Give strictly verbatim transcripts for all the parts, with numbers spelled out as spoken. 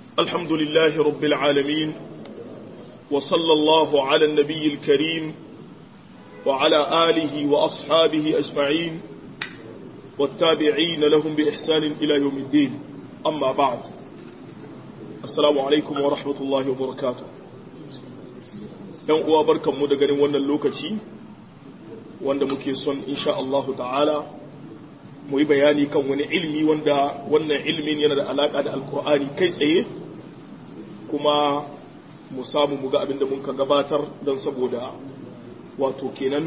الحمد لله رب العالمين وصلى الله على النبي الكريم وعلى آله وأصحابه أجمعين والتابعين لهم بإحسان إلى يوم الدين أما بعد السلام عليكم ورحمة الله وبركاته يوم أبركم مدقن وانا اللوكتي وانا مكيسون إن شاء الله تعالى mu yi bayani kan wani ilmi wanda wannan ilmin yana da alaka da alkur'ani kai tsaye kuma mu samu mu ga abinda mun ka gabatar don saboda wato kenan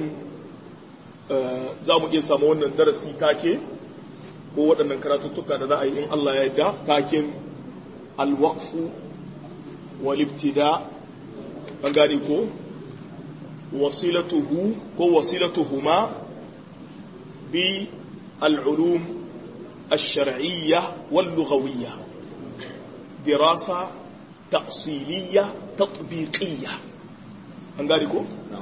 za mu iya samu wannan darasi take ko waɗannan karatuttuka da za a yi in Allah ya yarda taken alwaqfu wal ibtida an gane ko wasilatuhu ko wasilatuhuma bi العلوم الشرعية واللغوية دراسة تأصيلية تطبيقية أنقالكو؟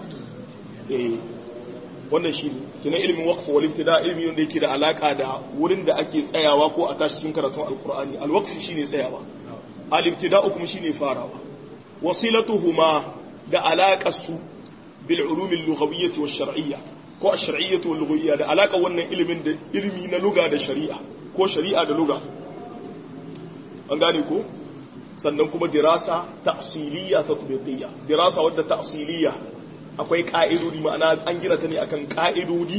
إيه wannan shi ne kina ilimin waqf wal ibtida ilmi wanda yake da alaka da wurin da ake tsayawa ko a tashi cikin karatun alqur'ani alwaqf shine tsayawa al ibtida kuma shine farawa wasilatuhuma da alaqar su bil ulum al lughawiyyah wash shar'iyyah ko a shari'iyyatu wal lughawiyya da alaka wannan ilimin da ilimi na lugha da shari'a ko shari'a da lugha an gane ko sannan kuma dirasa ta'siliyya tatbiqiyya dirasa wadda ta'siliyya akwai ka'idodi ma'ana an gina ta ne akan ka'idodi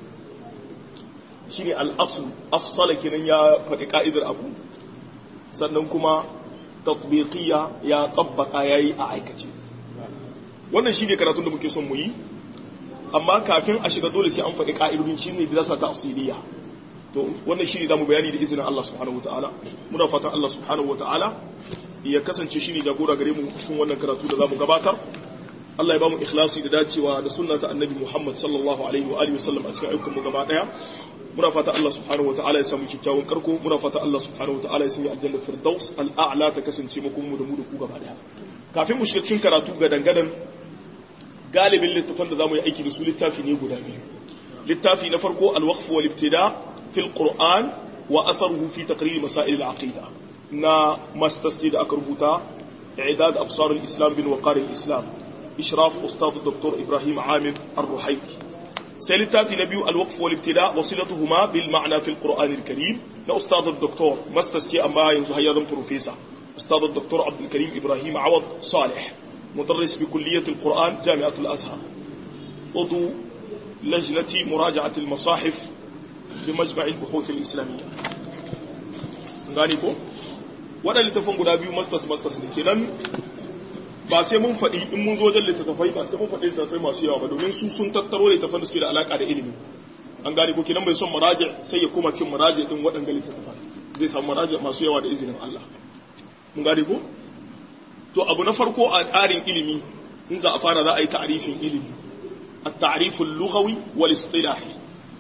shine al-asl as-sal kinan ya faɗi ka'idar abu sannan kuma tatbiqiyya ya tabbaka yayi a aikace wannan shine karatun da muke son mu yi amma kafin a shiga dole sai an faɗi ƙa'idodin shi ne dirasa ta asiliya to wannan shi ne za mu bayani da izinin Allah subhanahu wa ta'ala muna fatan Allah subhanahu wa ta'ala ya kasance shi ne jagora gare mu cikin wannan karatu da za mu gabatar Allah ya ba mu ikhlasi da dacewa da sunna ta annabi Muhammad sallallahu alaihi wa alihi wasallam a cikin ayyukan mu gaba daya muna fatan Allah subhanahu wa ta'ala ya samu kyakkyawan karko muna fatan Allah subhanahu wa ta'ala ya sanya aljanna firdaus al'a'la ta kasance mu kuma da mu da ku gaba daya kafin mu shiga cikin karatu ga dangadan galibin littafin da zamu yi aiki da su littafi ne guda biyu littafi na farko al-waqf wal ibtida fil qur'an wa atharuhu fi taqrir masail al-aqida na masters da aka rubuta i'dad absar al-islam bin waqar al-islam ishraf ustad dr ibrahim amir ar-ruhayki sai littafi na biyu al-waqf wal ibtida wasilatuhuma bil ma'na fil qur'an al-karim na ustad dr masters ce amma yanzu hayyazan professor ustad dr abdul karim ibrahim awad salih مدرس بكلية القرآن جامعة الأزهر عضو لجنة مراجعة المصاحف بمجمع البحوث الإسلامية غانيكو وانا لتفهم قد أبيو مستس مستس لكنان ba sai mun faɗi in mun zo wajen littattafai ba sai mun faɗi littattafai masu yawa ba domin su sun tattaro littattafan da suke da alaƙa da ilimi an gane ko kinan bai son maraji sai ya koma cikin maraji din waɗanda littattafai zai samu maraji masu yawa da izinin Allah mun gane ko to abu na farko a tsarin ilimi in za a fara za a yi ta'arifin ilimi at-ta'riful lughawi wal istilahi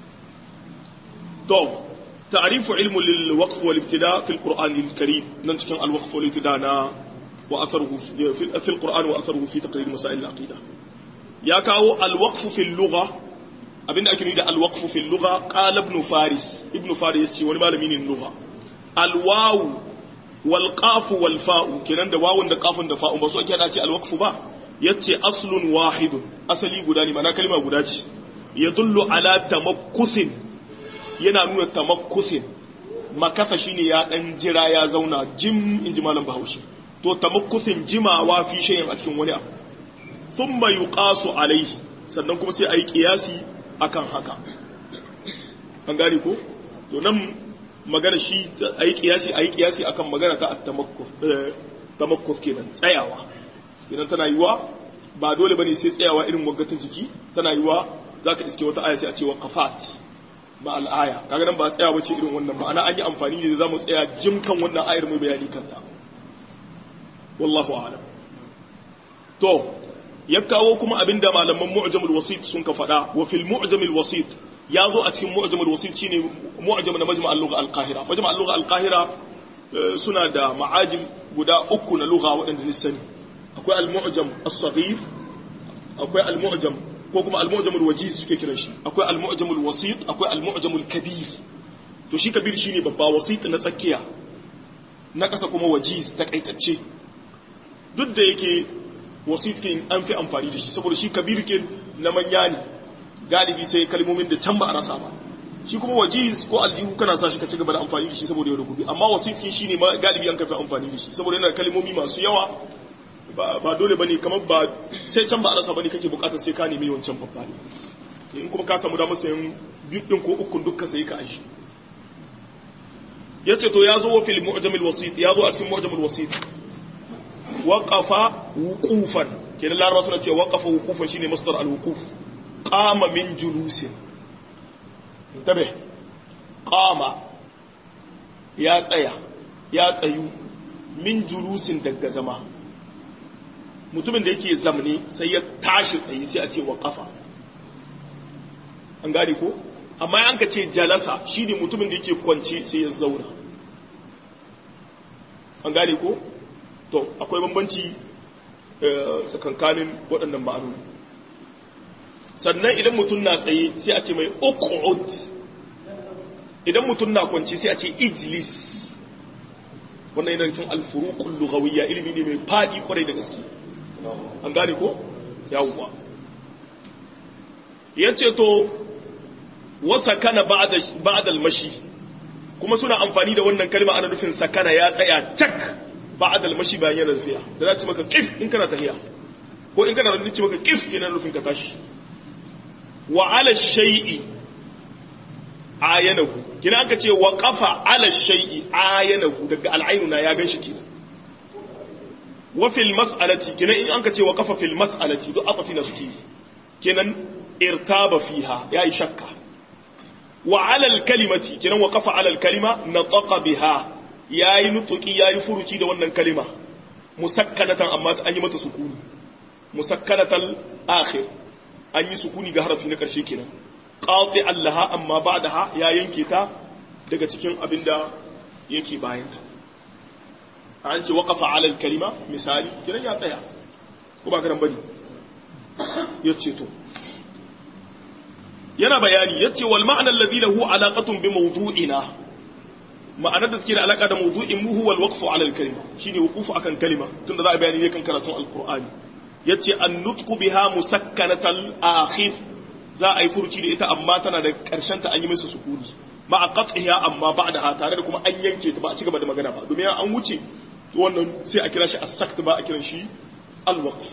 to ta'rifu ilmu lil waqf wal ibtida fi al-Qur'an al-Karim nan cikin al-waqf wal ibtida na wa atharuhu fi al-Qur'an wa atharuhu fi taqrir masail al-aqida ya kawo al-waqf fi al-lugha abinda ake nufi da al-waqf fi al-lugha qala ibn Faris ibn Faris shi wani malami ne lugha al-waw والقاف والفاء kenan da wawun da kafin da fa'un ba su ake dace alwaqfu ba yace aslun wahid asali guda ne mana kalma guda ce yadullu ala tamakkusin yana nuna tamakkusin makasa shine ya dan jira ya zauna jim inji malam Bahaushe to tamakkusin jimawa fi shay'in a cikin wani abu thumma yuqasu alayhi sannan kuma sai ayi qiyasi akan haka an gane ko to nan magana shi a yi kiyasi a yi kiyasi akan magana ta tamakkuf kenan tsayawa idan tana yiwa ba dole bane sai tsayawa irin wagatan jiki tana yiwa zaka iske wata aya sai a ce waqafat ba al-aya kaga nan ba tsayawa bace irin wannan ba ana an yi amfani ne da zamu tsaya jim kan wannan ayar mai bayani kanta wallahu a'lam to ya kawo kuma abinda malaman mu'jamul wasit sun ka fada wa fil mu'jamul wasit ya zo a cikin mu'jamul wasit shine mu'jam na majma' al-lugha al-qahira majma' al-lugha al-qahira suna da ma'ajim guda uku na lugha waɗanda ni sani akwai al-mu'jam as-saghir akwai al-mu'jam ko kuma al-mu'jam al-wajiz suke kiran shi akwai al-mu'jam al-wasit akwai al-mu'jam al-kabir to shi kabir shine babba wasit na tsakiya na ƙasa kuma wajiz takaitacce duk da yake wasitkin an fi amfani da shi saboda shi kabirkin na manya ne galibi sai kalmomin da can ba a rasa ba shi kuma wajiz ko aljihu kana sa shi ka ci gaba da amfani da shi saboda yau da gobe amma wasitkin shine galibi an kafa amfani da shi saboda yana kalmomi masu yawa ba dole bane kamar ba sai can ba a rasa bane kake bukatar sai ka nemi wancan babba ne in kuma ka samu damar sayan biyu din ko ukun dukkan sai ka aishi yace to yazo wa fil mu'jam al wasit yazo a cikin mu'jam al wasit waqafa wuqufan kenan larabawa suna cewa waqafa wuqufan shine masdar al wuquf qama min julusin tabe qama ya tsaya ya tsayu min julusin daga zama mutumin da yake zamne sai ya tashi tsaye sai a ce waqafa an gane ko amma an ka ce jalasa shine mutumin da yake kwance sai ya zauna an gane ko to akwai bambanci tsakankanin waɗannan ma'anoni sannan idan mutum na tsaye sai a ce mai uqud idan mutum na kwance sai a ce ijlis wannan yana cikin al-furuqul lughawiyya ilimi ne mai fadi kwarai da gaske an gane ko yawwa yace to wasakana ba'da ba'da al-mashi kuma suna amfani da wannan kalma ana nufin sakana ya tsaya tak ba'da al-mashi bayan yana tafiya da za ta maka kif in kana tahiya ko in kana nufin maka kif kina nufin ka tashi wa ala shay'i ayanahu kina aka ce wa qafa ala shay'i ayanahu daga al-ainuna ya ganshi kenan wa fil mas'alati kina in anka ce wa qafa fil mas'alati duk afafina suke kenan irtaba fiha yayi shakka wa ala al-kalimati kenan wa qafa ala al-kalima nataqa biha yayi nutuki yayi furuci da wannan kalima musakkanatan amma an yi mata sukuni musakkanatal akhir an yi sukuni ga harafi na karshe kenan qati'an laha amma ba'daha ya yanke ta daga cikin abinda yake bayan ta an ce waqafa ala al-kalima misali kiran ya tsaya ko ba karan bane yace to yana bayani yace wal ma'na alladhi lahu alaqatun bi mawdu'ina ma'anar da take da alaka da mawdu'in mu huwa al-waqfu ala al-kalima shine wuqufu akan kalima tunda za a bayani ne kan karatun al-qur'ani yace an-nutqu biha musakkanatal akhir za a yi furuci da ita amma tana da karshen ta an yi masa sukuni ma a qat'iha amma ba'daha tare da kuma an yanke ta ba a cigaba da magana ba domin an wuce wannan sai a kira shi as-sakt ba a kiran shi al-waqf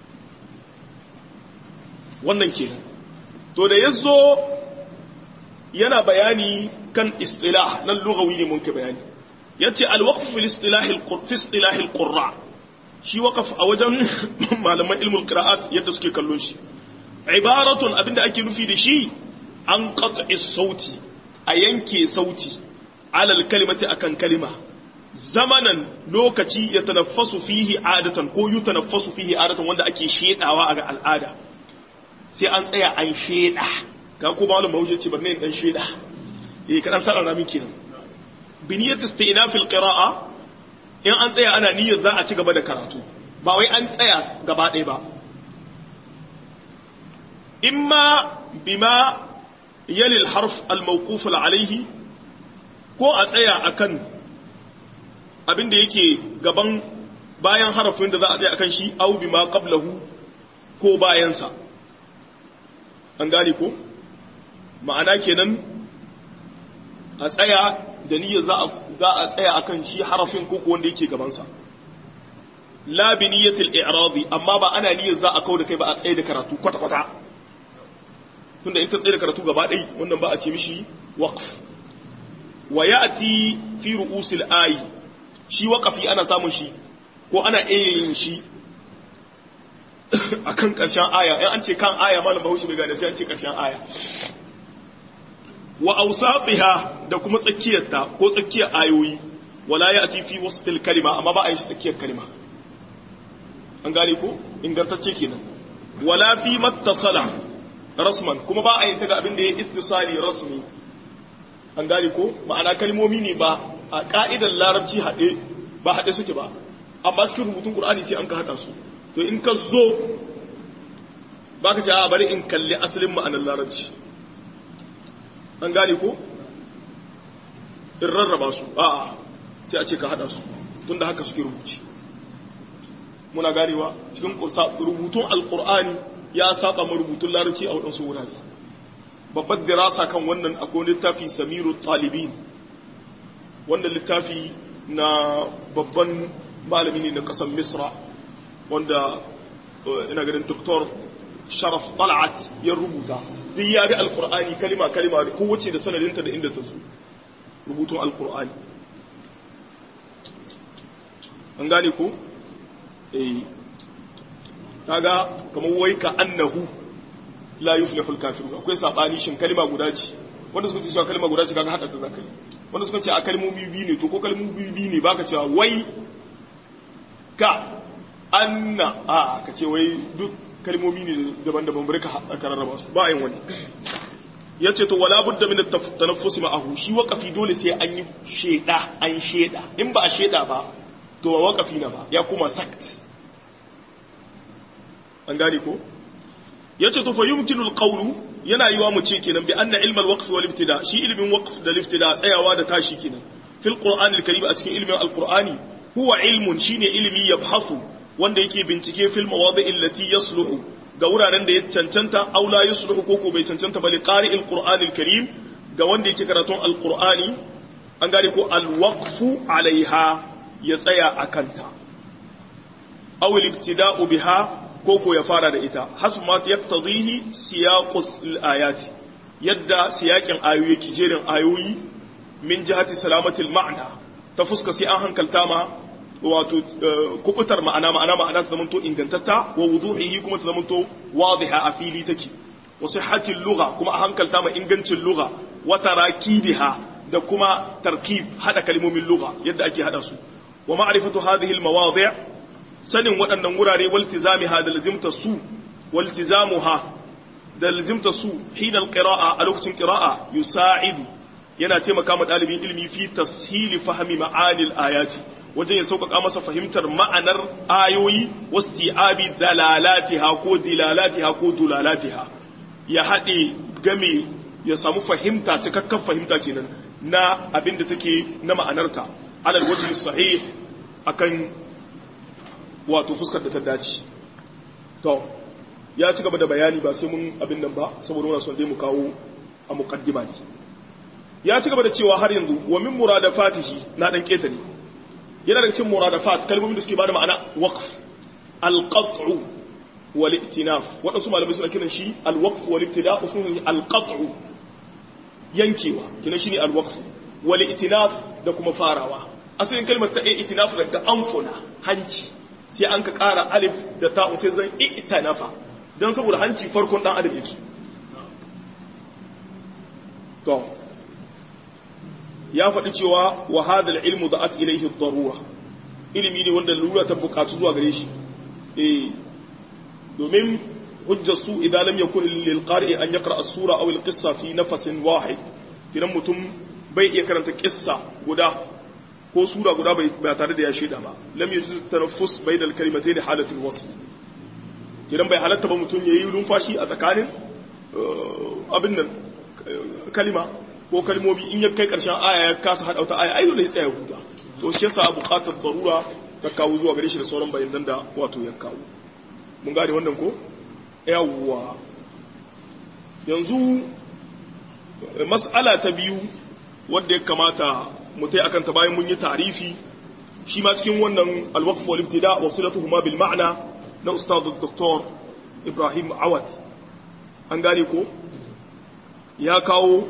wannan kenan to da yazo yana bayani kan istilah nan lugawi ne mun ka bayani yace al-waqf fi istilah al-qur'an fi istilah al-qurra shi waqaf a wajen malaman ilmul qira'at yadda suke kallon shi ibaratun abinda ake nufi da shi an qat'i sauti a yanke sauti alal kalimati akan kalima zamanan lokaci ya tanaffasu fihi adatan ko yu tanaffasu fihi adatan wanda ake shedawa a ga al'ada sai an tsaya an sheda ga ko malam Bahaushe ce barne dan sheda eh kadan sarara min kenan bi niyyat istinaf al-qira'a in an tsaya ana niyyar za a ci gaba da karatu ba wai an tsaya gaba ɗaya ba imma bima yali al-harf al-mawquf alayhi ko a tsaya akan abin da yake gaban bayan harafin da za a tsaya akan shi aw bima qablahu ko bayan sa an gane ko ma'ana kenan a tsaya da niyyar za a za a tsaya akan shi harafin ko wanda yake gaban sa la bi niyyatil i'radi amma ba ana niyyar za a kauda kai ba a tsaye da karatu kwata kwata tunda in ka tsaye da karatu gaba ɗai wannan ba a ce mishi waqf wa ya'ti fi ru'usil ayi shi waqafi ana samun shi ko ana yin shi akan karshen aya in an ce kan aya malam Bahaushe bai gane sai an ce karshen aya wa awsatiha da kuma tsakiyarta ko tsakiyar ayoyi wala ya'ti fi wastil kalima amma ba a yi tsakiyar kalima an gane ko ingantacce kenan wala fi mattasala rasman kuma ba a yi ta ga abin da ya ittisali rasmi an gane ko ma'ana kalmomi ne ba a ka'idar larabci haɗe ba haɗe suke ba amma cikin rubutun Qur'ani sai an ka haɗa su to in ka zo ba ka ce a bari in kalli asalin ma'anar larabci an gane ko in rarraba su a'a sai a ce ka haɗa su tunda haka suke rubuci muna ganewa cikin rubutun alqur'ani ya saba ma rubutun larabci a wadansu wurare babbar dirasa kan wannan akwai littafi Samiru Talibin wannan littafi na babban malami ne na kasar Misra wanda ina ganin Doktor Sharaf Tal'at ya rubuta duk ya ga alqur'ani kalima kalima kowace da sanadinta da inda ta zo rubutun alqur'ani an gane ko eh kaga kamar wai ka annahu la yuflihu al-kafirun akwai sabani shin kalima guda ce wanda suka ce cewa kalima guda ce kaga hada ta zakai wanda suka ce a kalmomi biyu ne to ko kalmomi biyu ne baka cewa wai ka anna a ka ce wai duk kalmomi ne daban-daban bari ka kararraba su ba yin wani yace to wala budda min at-tanaffus ma'ahu shi waqafi dole sai an yi sheda an sheda in ba a sheda ba to waqafi na ba ya kuma sakt an gane ko yace to fa yumkinu al-qawlu yana yiwa mu ce kenan bi anna ilm al-waqf wal ibtida shi ilmin waqf da ibtida tsayawa da tashi kenan fil qur'an al-karim a cikin ilmin al-qur'ani huwa ilmun shine ilmi yabhasu wanda yake bincike fil mawadi' allati yasluhu ga wuraren da ya cancanta aw la yasluhu koko bai cancanta ba li qari'il qur'an al-karim ga wanda yake karatun al-qur'ani an gane ko al-waqfu alaiha ya tsaya akanta aw al-ibtida'u biha koko ya fara da ita hasbu ma yaqtadihi siyaqus al-ayat yadda siyakin ayoyi yake jerin ayoyi min jihati salamatil ma'na ta fuska sai an hankalta ma wato kubutar ma'ana ma'ana ma'ana ta zamanto ingantatta wa wuduhihi kuma ta zamanto wadiha a fili take wa sihhatil lugha kuma a hankalta ma ingancin lugha wa tarakibiha da kuma tarkib hada kalmomin lugha yadda ake hada su wa ma'rifatu hadhihi al-mawadi' sanin waɗannan wurare waltizamiha da lazimta su waltizamuha da lazimta su hina al-qira'a a lokacin qira'a yusa'idu yana taimaka ma dalibin ilimi fi tashili fahmi ma'anil ayati wajen ya sauƙaƙa masa fahimtar ma'anar ayoyi wasti'abi dalalatiha ko dilalatiha ko dulalatiha ya haɗe game ya samu fahimta cikakken fahimta kenan na abin da take na ma'anarta alal wajhi sahih akan wato fuskar da ta dace to ya ci gaba da bayani ba sai mun abin nan ba saboda muna son dai mu kawo a muqaddima ne ya ci gaba da cewa har yanzu wa min muradafatihi na dan keta ne yana daga cikin muradafat kalmomin da suke bada ma'ana waqf al-qat'u wal i'tinaf wadansu malamai suna kiran shi al-waqf wal ibtida' usul al-qat'u yankewa kinan shine al-waqf wal i'tinaf da kuma farawa asalin kalmar ta i'tinaf daga anfuna hanci sai an ka ƙara alif da ta'u sai zan i'tinafa dan saboda hanci farkon dan adam yake to ya faɗi cewa wa hadal ilmu da'at ilayhi ad-darura ilimi ne wanda lura ta bukatu zuwa gare shi eh domin hujjar su idan lam yakun lil qari'i an yaqra as-sura aw al-qissa fi nafasin wahid kidan mutum bai iya karanta qissa guda ko sura guda bai ba tare da ya sheda ba lam yujuz tanaffus bainal kalimatayn halatul wasl kidan bai halatta ba mutum yayi lumfashi a tsakanin abin nan kalima ko kalmomi in ya kai karshen aya ya kasa hada wata aya ai dole ya tsaya huta to shi yasa buƙatar darura ta kawo zuwa gare shi da sauran bayanan da wato ya kawo mun gane wannan ko yawwa yanzu mas'ala ta biyu wanda ya kamata mu tai akan ta bayan mun yi tarifi shi ma cikin wannan al-waqf wal ibtida' wa silatuhuma bil ma'na na ustad Dr. Ibrahim Awad an gane ko ya kawo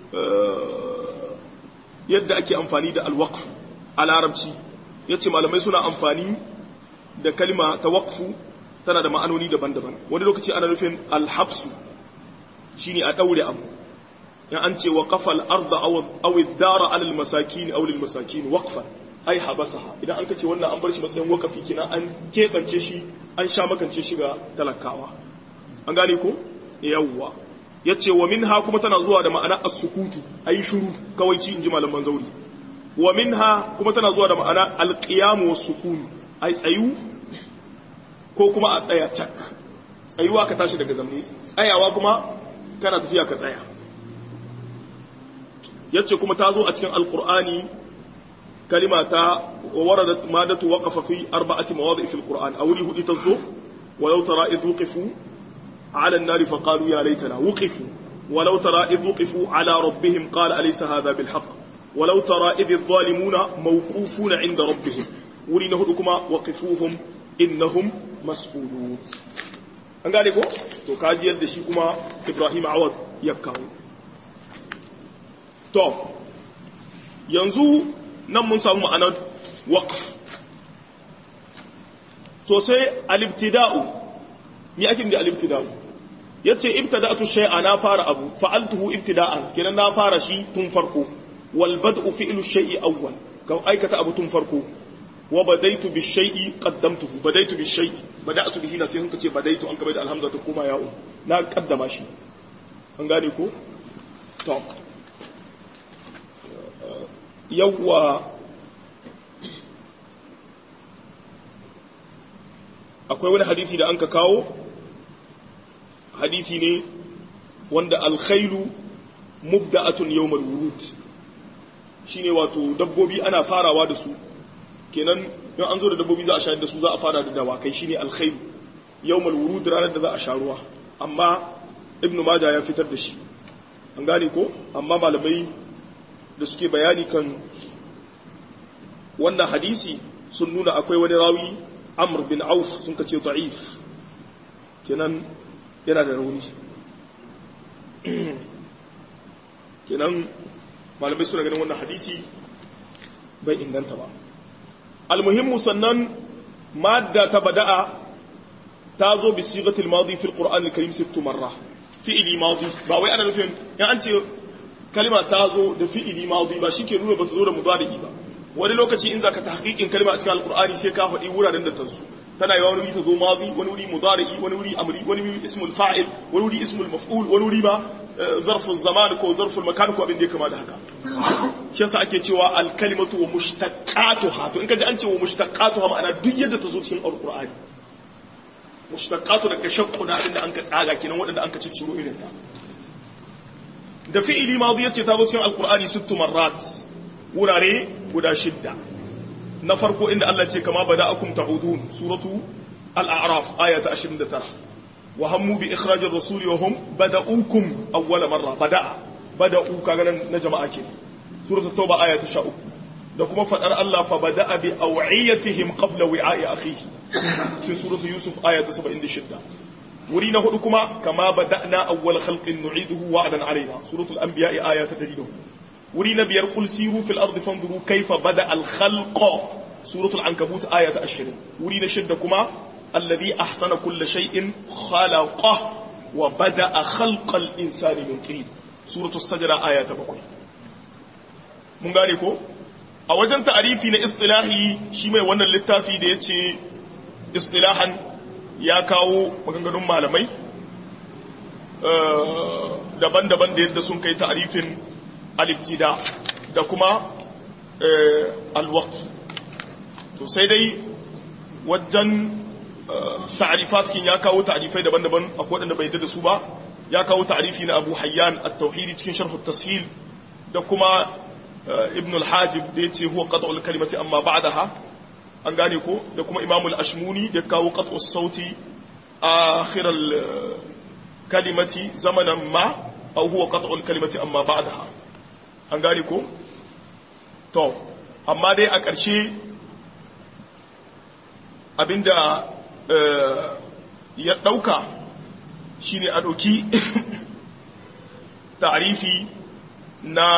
yadda ake amfani da alwaqf a larabci yace malamai suna amfani da kalma ta waqfu tana da ma'anoni daban-daban wani lokaci ana nufin alhabsu shine a daure abu ya an ce waqafa al-ardh aw aw ad-dara 'ala al-masakin aw lil-masakin waqfan ai habasaha idan an kace wannan an bar shi matsayin waqafi kina an kebance shi an sha makance shi ga talakawa an gane ko yawwa yace wa minha kuma tana zuwa da ma'ana as-sukutu ayi shiru kawai ci inji malaman zauri wa minha kuma tana zuwa da ma'ana al-qiyam was-sukun ai tsayu ko kuma a tsaya cak tsayuwa ka tashi daga zamani tsayawa kuma kana tafiya ka tsaya yace kuma ta zo a cikin al-qur'ani كلمة ووردت مادة وقف في أربعة مواضع في القرآن أوله إتزو ولو ترى إذ وقفوا على النار فقالوا يا ليتنا وقفوا ولو ترى إذ وقفوا على ربهم قال أليس هذا بالحق ولو ترى إذ الظالمون موقوفون عند ربهم ولنه لكما وقفوهم إنهم مسؤولون an gane ko to kaji yadda shi kuma Ibrahim Awad ya kawo to yanzu nan mun samu ma'anar waqf to sai al-ibtida'u ni ake da al-ibtida'u yace ibtada'tu shay'a na fara abu fa'altuhu ibtida'an kenan na fara shi tun farko wal bad'u fi'lu shay'i awwal ka aikata abu tun farko wa badaitu bi shay'i qaddamtuhu badaitu bi shay'i bada'tu bihi na sai kun ce badaitu an kabai da alhamza ta koma ya'u na kaddama shi an gane ko to yawwa akwai wani hadisi da anka kawo hadisi ne wanda alkhailu mubda'atun yawmal wurud shine wato dabbobi ana farawa da su kenan in an zo da dabbobi za a shayar da su za a fara da dawakai shine alkhailu yawmal wurud ranar da za a sha ruwa amma ibnu majah ya fitar da shi an gane ko amma malamai da suke bayani kan wannan hadisi sun nuna akwai wani rawi amr bin auf sun kace da'if kenan yana da rauni kenan malamai suna ganin wannan hadisi bai inganta ba almuhimmu sannan madda ta bada'a ta zo bi sigatil madi fil qur'an al-karim sittu marra fi'li madi ba wai ana nufin ya an ce kalma ta zo da fi'li madi ba shike nuna ba ta zo da mudari ba wani lokaci in zaka tahqiqin kalma a cikin alqur'ani sai ka faɗi wuraren da ta zo tana yi wani wuri ta zo madi wani wuri mudari wani wuri amri wani wuri ismul fa'il wani wuri ismul maf'ul wani wuri ba zarful zaman ko zarful makan ko abin da ya kama da haka shi yasa ake cewa al-kalimatu wa mushtaqatuha to in kaji an ce wa mushtaqatuha ma'ana duk yadda ta zo cikin alqur'ani mushtaqatu daga shaqqu da abin da an ka tsaga kenan wadanda an ka cicciro irin ta da fi'ili madi yace ta zo cikin alqur'ani sittu marrat wurare guda shidda na farko inda Allah ce kama bada'akum ta'udun suratu al-a'raf ayata ashirin da tara wa hammu bi ikhraj ar-rasul wa hum bada'ukum awwala marra bada'a bada'u kaga nan na jama'a ke suratu tauba ayata sha uku da kuma fadar Allah fa bada'a bi aw'iyatihim qabla wi'a'i akhihi fi suratu yusuf ayata saba'in da shidda wuri na hudu kuma kama bada'na awwal khalqin nu'iduhu wa'dan alaina suratul anbiya ayata ɗari da hudu wuri na biyar kul siru fil ardi fanzuru kayfa bada al khalqa suratul ankabut ayata ashirin wuri na shidda kuma alladhi ahsana kull shay'in khalaqa wa bada khalqa al insani min tin suratul sajda ayata bakwai mun gane ko a wajen ta'arifi na istilahi shi mai wannan littafi da yace istilahan ya kawo maganganun malamai daban-daban da yadda sun kai ta'arifin al-ibtida da kuma al-waqt to sai dai wajen ta'rifat kin ya kawo ta'rifai daban-daban akwai wanda bai yadda da su ba ya kawo ta'rifi na Abu Hayyan at-Tauhidi cikin Sharh at-Tashil da kuma Ibn al-Hajib da yace huwa qat'u al-kalimati amma ba'daha an gane ko da kuma Imam al-Ashmuni da kawo qat'u as-sauti akhir al-kalimati zamanan ma aw huwa qat'u al-kalimati amma ba'daha an gane ko to amma dai a ƙarshe abinda ya ɗauka shine a ɗauki ta'arifi na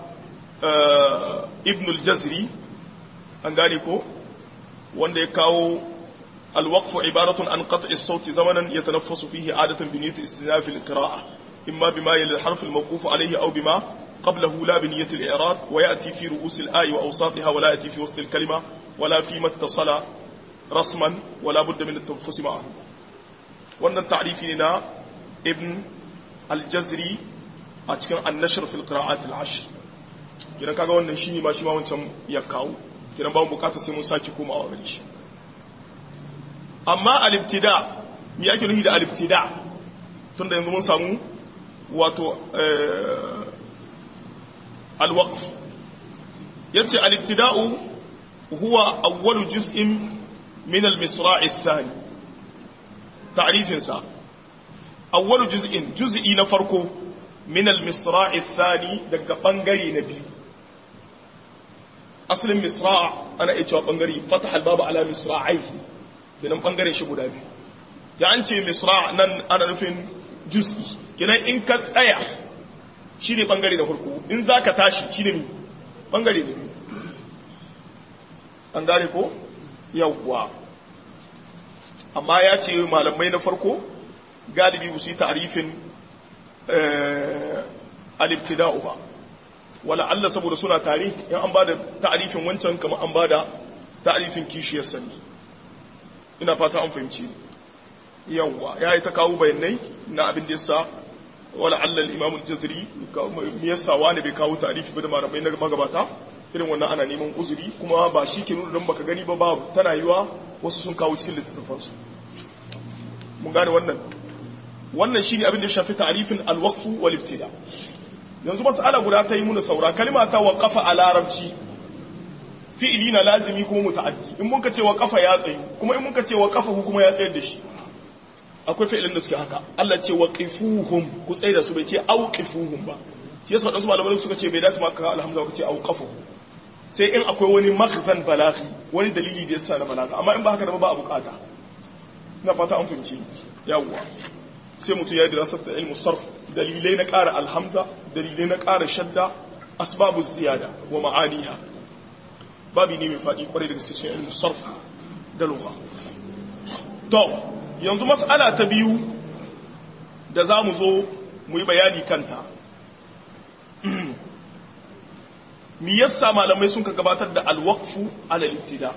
ibn al-jazri an gane ko wanda ya kawo الوقف عبارة عن قطع الصوت زمنا يتنفس فيه عادة بنية استئناف القراءة إما بما يلي الحرف الموقوف عليه أو بما قبله لا بنية الإعراب ويأتي في رؤوس الآية وأوساطها ولا يأتي في وسط الكلمة ولا فيما اتصل رسما ولا بد من التنفس معه وأن التعريف لنا ابن الجزري أتكلم النشر في القراءات العشر كنا كاغا wannan shine ma shi ma wancan ya kawo kina ba mu bukata sai mun saki komawa gare shi amma al-ibtida me yake nufi da al-ibtida tunda yanzu mun samu wato al-waqf yace al-ibtida'u huwa awwalu juz'in min al-misra' ath-thani ta'rifin sa awwalu juz'in juz'i na farko min al-misra' ath-thani daga bangare na biyu asalin misra' ana iya cewa bangare fatah al-bab ala misra'aihi kenan bangare shi guda biyu ya an ce misra' nan ana nufin juz'i kenan in ka tsaya shine bangare na farko in zaka tashi shine mi bangare ne an gane ko yawwa amma ya ce malamai na farko galibi ba su yi ta'arifin al-ibtida'u ba wala Allah saboda suna tare in an bada ta'arifin wancan kamar an bada ta'arifin kishiyar sani ina fata an fahimci yawwa yayi ta kawo bayanai na abin da yasa wala Allah al-Imam al-Jazari me yasa wani bai kawo ta'arifi ba da malamai na magabata irin wannan ana neman uzuri kuma ba shi ke nuna don baka gani ba babu tana yiwa wasu sun kawo cikin littattafansu mun gane wannan wannan shine abin da ya shafi ta'rifin al-waqf wal ibtida yanzu mas'ala guda ta yi muna saura kalma ta waqafa a larabci fi'ili na lazimi kuma muta'addi in mun ka ce waqafa ya tsayu kuma in mun ka ce waqafa kuma ya tsayar da shi akwai fi'ilin da suke haka Allah ce waqifuhum ku tsaya da su bai ce auqifuhum ba shi yasa wadansu malamai suka ce bai dace ma ka alhamza ka ce auqafu sai in akwai wani makhzan balaghi wani dalili da yasa na balaga amma in ba haka da ba a bukata ina fata an fahimci yawwa sai mutu ya dirasa ta ilmu sarf dalilai na ƙara alhamza dalilai na ƙara shadda asbabu ziyada wa ma'aniha babu ne mai faɗi kwarai da gaske cikin ilmu sarf da lugha to yanzu mas'ala ta biyu da za mu zo mu yi bayani kanta mi yasa malamai sun ka gabatar da alwaqfu ala al-ibtida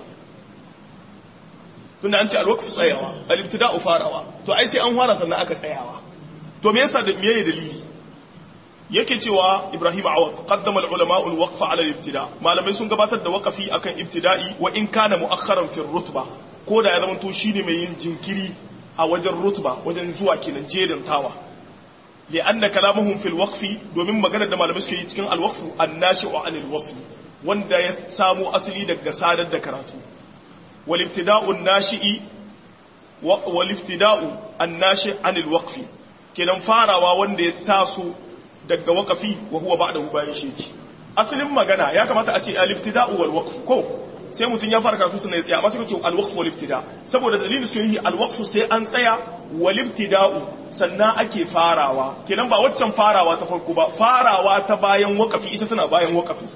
tunda an ce alwaqfu tsayawa al-ibtida farawa to ai sai an fara sannan aka tsayawa to me yasa da meye dalili yake cewa Ibrahim Awad qaddama al-ulama al-waqf ala al-ibtida malamai sun gabatar da waqafi akan ibtida'i wa in kana mu'akhkharan fi ar-rutba ko da ya zama to shine mai yin jinkiri a wajen rutba wajen zuwa kenan jerin tawa لأن كلامهم في الوقف domin maganar da malamai suke yi cikin alwaqfu annashi'u anil wasl wanda ya samu asali daga sadar da karatu wal ibtida'u an-nashi'i wal ibtida'u an-nashi' anil waqfi kenan farawa wanda ya taso daga waqafi wa huwa ba'dahu bayan shi asalin magana ya kamata a ce al ibtida'u wal waqf ko sai mutun ya fara karatu sunna ya tsaya amma sai ka ce al waqf wal ibtida' saboda dalilin suke yi al waqf sai an tsaya wal ibtida'u sannan ake farawa kenan ba waccan farawa ta farko ba farawa ta bayan waqafi ita tana bayan waqafi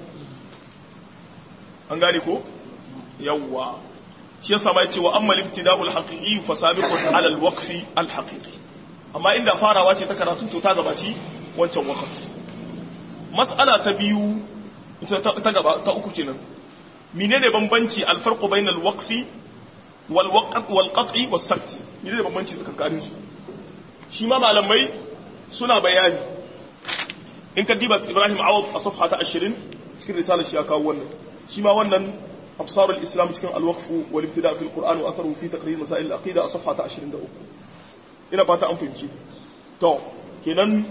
an gane ko yawwa shi yasa mai cewa amma al-ibtida'u al-haqiqi fa sabiqun 'ala al-waqfi al-haqiqi amma inda farawa ce ta karatu to ta gabaci wancan waqaf mas'ala ta biyu ita ta gaba ta uku kenan menene bambanci al-farqu bainal waqfi wal waqf wal qat'i was sakt menene bambanci tsakanin su shi ma malamai suna bayani in ka diba Ibrahim Awad a safha ta ashirin cikin risalar shi ya kawo wannan shi ma wannan absarul islam cikin al-waqf wal ibtida' fi al-Qur'an wa atharuhu fi taqrir masail al-aqida a safha ta ashirin da uku ina fata an fahimci to kenan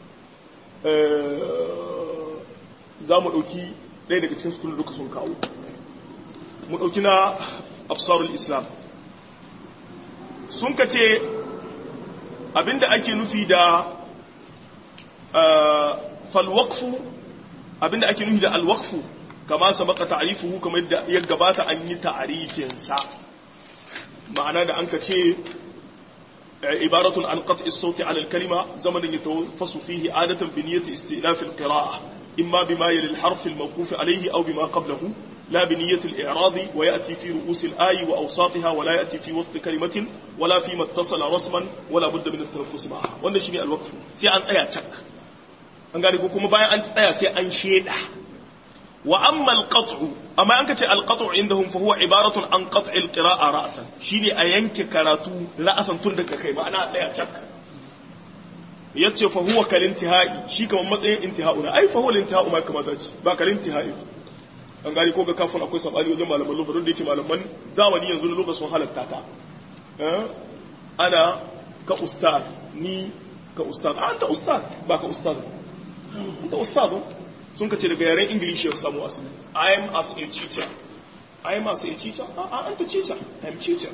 eh za mu dauki ɗaya daga cikin su duka sun kawo mu dauki na absarul islam sun kace abinda ake nufi da falwaqfu abinda ake nufi da alwaqfu kama sabaka ta'rifuhu kamar yadda ya gabata an yi ta'rifin sa ma'ana da an kace ibaratun an qat'i as-sawti 'ala al-kalima zamanin yatawaffasu fihi 'adatan bi niyyati istilaf al-qira'ah imma bima yali al-harf al-mawquf 'alayhi aw bima qablahu لا بنية الإعراض ويأتي في رؤوس الآي وأوساطها ولا يأتي في وسط كلمة ولا فيما اتصل رسما ولا بد من التنفس معها وأن شيء الوقف سي أن أيا تشك أن قال يقولكم بايا أن أيا سي أن شيدا وأما القطع أما أنك القطع عندهم فهو عبارة عن قطع القراءة رأسا شيني أينك كراتو رأسا تندك كيما أنا أيا تشك yace fa huwa kal intihai shi kamar matsayin intiha'una ai fa huwa al intiha'u ma kamata ce ba kal intihai an gari ko ga kafin akwai sabani wajen malaman lugha don da yake malaman zamani yanzu na lugha sun halatta ta ana ka ustaz ni ka ustaz anta ustaz ba ka ustaz anta ustaz sun kace daga yaren English ya samu asali I am as a teacher I am as a teacher a anta teacher I am teacher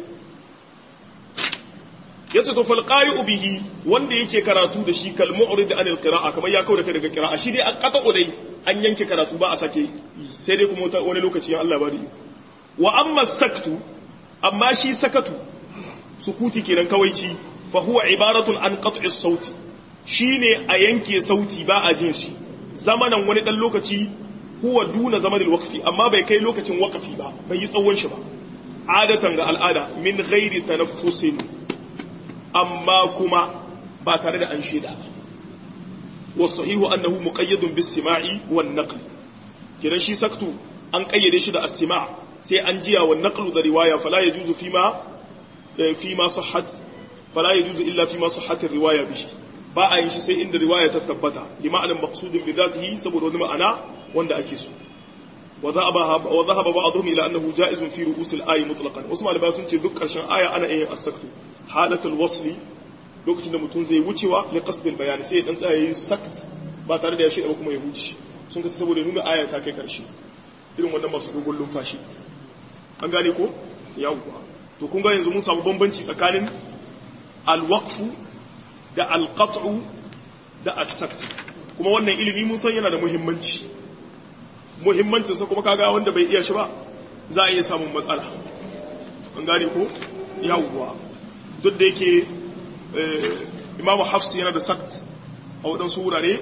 yace to fal qari'u bihi wanda yake karatu da shi kal mu'rid anil qira'a kamar ya kauda daga qira'a shi dai an qata dai an yanke karatu ba a sake sai dai kuma wani lokaci Allah bari wa amma saktu amma shi sakatu sukuti kenan kawaici fa huwa ibaratun an qat'i sauti shine a yanke sauti ba a jin shi zamanan wani dan lokaci huwa duna zamanil waqfi amma bai kai lokacin waqfi ba bai yi tsawon shi ba adatan ga al'ada min ghairi tanaffusin amma kuma ba tare da an sheda ba wasahihu annahu muqayyadun bis sima'i wan naql kiran shi saktu an kayyade shi da as-sima' sai an jiya wan naqlu da riwaya fala yajuzu fima fima sahhat fala yajuzu illa fima sahhat ar-riwaya bihi ba a yin shi sai inda riwaya ta tabbata li ma'anan maqsudin bi dhatihi saboda wani ma'ana wanda ake so wa dhahaba wa dhahaba ba'dhum ila annahu ja'izun fi ru'us al-ayi mutlaqan wasu malamai sun ce duk karshen aya ana yin as-saktu halatul wasli lokacin da mutum zai wucewa li qasdil bayani sai dan tsaya yin sakt ba tare da ya shida ba kuma ya wuce sun kace saboda nuna aya ta kai karshe irin wannan masu dogon lumfashi an gane ko yawwa to kun ga yanzu mun samu bambanci tsakanin al-waqfu da al-qat'u da as-sakt kuma wannan ilimi mun san yana da muhimmanci muhimmancin sa kuma kaga wanda bai iya shi ba za a iya samun matsala an gane ko yawwa duk da yake imamu hafs yana da sakt a waɗansu wurare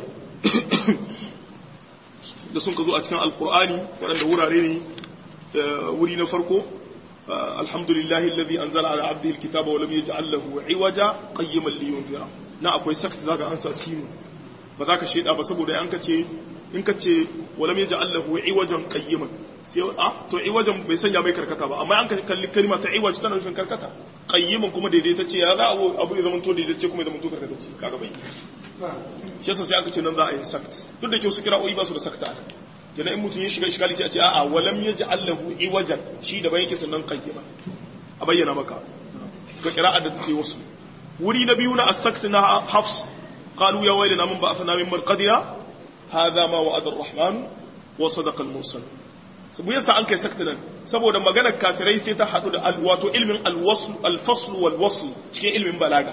da sun ka zo a cikin alkur'ani waɗanda wurare ne wuri na farko alhamdulillahi alladhi anzala ala abdihi alkitaba wa lam yaj'al lahu iwaja qayyiman liyunzira na akwai sakt zaka ansa sinu ba za ka sheda ba saboda an kace in kace wa lam yaj'al lahu iwajan qayyiman sai a to iwajan bai sanya mai karkata ba amma an ka kalli kalma ta iwaj tana nufin karkata qayyiman kuma daidaitacce ya za abu abu ya zama to daidaitacce kuma ya zama to karkatacce kaga bai shi yasa sai aka ce nan za a yi sakt duk da ke su kira oyi ba su da sakta kenan in mutum ya shiga iskali sai a ce a'a walam yaj'al lahu iwajan shi da bai yake sannan qayyima a bayyana maka ga qira'ar da take wasu wuri na biyu na as-sakt na hafs qalu ya waylana man ba'athana min marqadina hadha ma wa'ada ar-rahman wa sadaqa al-mursal sabu yasa an kai sakta nan saboda maganar kafirai sai ta hadu da wato ilmin al-wasl al-fasl wal-wasl cikin ilmin balaga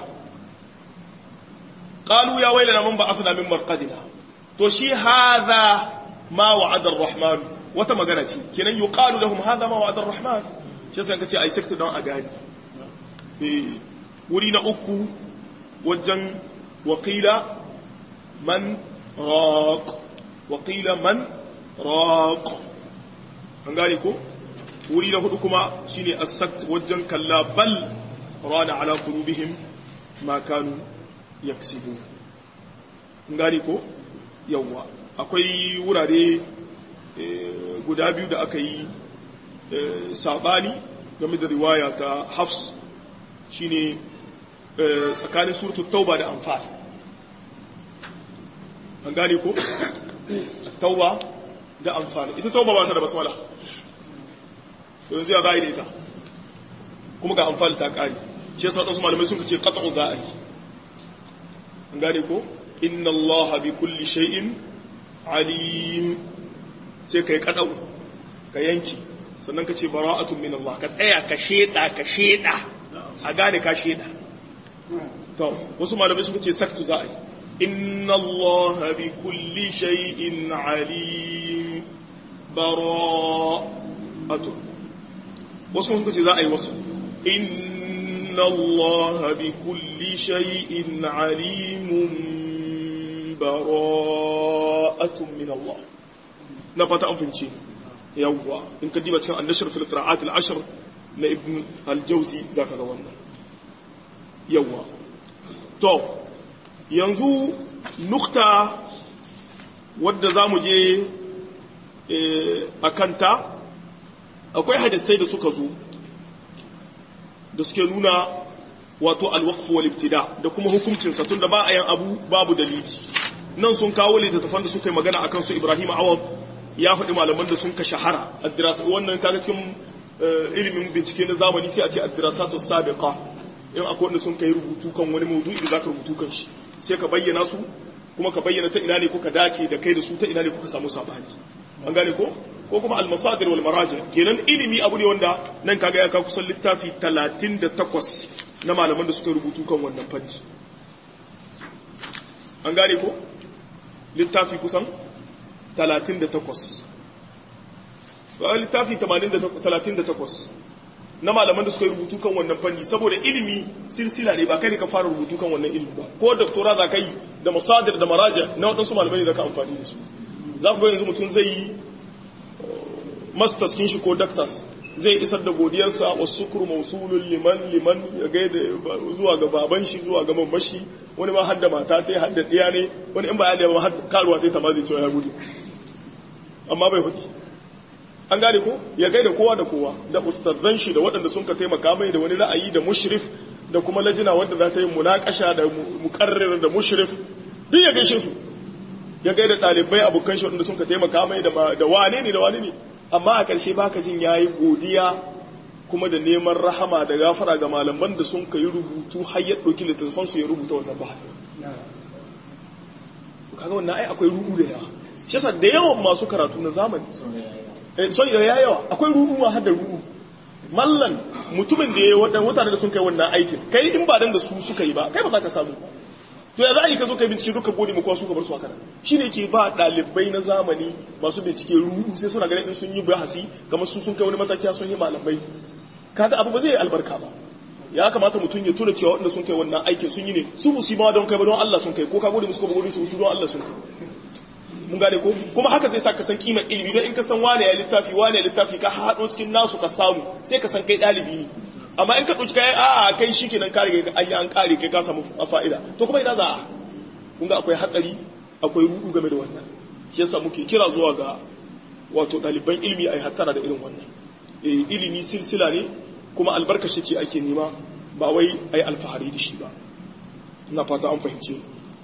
qalu ya waylana man ba'athana min marqadina to shi hadha ma wa'ada ar-rahman wata magana ce kenan yuqalu lahum hadha ma wa'ada ar-rahman shi sai kace ai sakta don a gani eh wuri na uku wajen waqila man raq waqila man raq an gane ko wuri na hudu kuma shine as-sakt wajen kalla bal rana ala qulubihim ma kanu yaksibu an gane ko yawa akwai wurare guda biyu da aka yi sabani game da riwaya ta Hafs shine tsakanin suratul tauba da anfal an gane ko tauba da anfal ita tauba ba ta da basmala to yanzu ya ga ida ita kuma ga anfal ta kare shi yasa wasu malamai sun ce qat'u za'i an gane ko inna allaha bi kulli shay'in alim sai kai kadau ka yanki sannan ka ce bara'atun min Allah ka tsaya ka sheda ka sheda a gane ka sheda to wasu malamai suka ce saktu za'i inna allaha bi kulli shay'in alim bara'atun wasu suka ce za'i wasu inna allaha bi kulli shay'in alimun bara'atun min Allah na fata an fince yawwa in ka diba cikin annashar fil qira'at al ashr na ibn al jawzi zaka ga wannan yawwa to yanzu nukta wadda zamu je akanta akwai hadisai da suka zo da suke nuna wato al-waqf wal ibtida da kuma hukuncin sa tunda ba a yan abu babu dalili nan sun kawo littattafan da suka yi magana akan su Ibrahim Awad ya faɗi malaman da sun ka shahara ad-dirasa wannan kaga cikin ilimin bincike na zamani sai a ce ad-dirasatu sabiqa in akwai wanda sun kai rubutu kan wani maudu'i da zaka rubutu kan shi sai ka bayyana su kuma ka bayyana ta ina ne kuka dace da kai da su ta ina ne kuka samu sabani an gane ko ko kuma al-masadir wal maraji kenan ilimi abu ne wanda nan kaga ya ka kusan littafi talatin da takwas na malaman da suka rubutu kan wannan fanni an gane ko littafi kusan talatin da takwas ba littafi talatin da takwas na malaman da suka rubutu kan wannan fanni saboda ilimi silsila ne ba kai ne ka fara rubutu kan wannan ilimi ba ko doktora za ka yi da masadir da maraja na waɗansu malamai ne za ka amfani da su za ku ga yanzu mutum zai yi masters kin shi ko doctors zai isar da godiyarsa wa sukuru mausulun liman liman ya gaida zuwa ga baban shi zuwa ga mamashi wani ma hadda mata ta hadda ɗiya ne wani in ba ya da ma karuwa sai ta ma zai cewa ya gudu amma bai hudu an gane ko ya gaida kowa da kowa da ustazan shi da waɗanda sun ka taimaka mai da wani ra'ayi da mushrif da kuma lajina wanda za ta yi munakasha da muqarrir da mushrif duk ya gaishe su ya gaida ɗalibai abokan shi waɗanda sun ka taimaka mai da wane ne da wane ne amma a ƙarshe baka jin yayi godiya kuma da neman rahama da gafara ga malaman da sun kai rubutu har ya ɗauki littattafan su ya rubuta wannan bahasi kaga wannan ai akwai rubu da yawa shi yasa da yawan masu karatu na zamani eh so ya yawa akwai rubu ma har da rubu mallan mutumin da yayi wadan mutane da sun kai wannan aikin kai in ba dan da su suka yi ba kai ba za ka samu to ya za a yi ka zo kai bincike duka gode mu ko su ka bar su haka shi ne ke ba dalibai na zamani masu bincike rubu sai suna ganin in sun yi bahasi kamar su sun kai wani mataki sun yi malamai kaga abu ba zai yi albarka ba ya kamata mutum ya tura cewa wanda sun kai wannan aikin sun yi ne su musulma don kai ba don Allah sun kai ko ka gode musu ko ba gode su don Allah sun kai mun gane ko kuma haka zai sa ka san kimar ilimi don in ka san wane ya littafi wane ya littafi ka haɗo cikin nasu ka samu sai ka san kai ɗalibi ne amma in ka ɗauki kai a kai shi kenan kare kai an yi an kare kai ka samu fa'ida to kuma ina za a kun ga akwai hatsari akwai rudu game da wannan shi yasa muke kira zuwa ga wato ɗaliban ilimi a yi hattara da irin wannan ilimi silsila ne kuma albarkashi ce ake nema ba wai a yi alfahari da shi ba ina fata an fahimce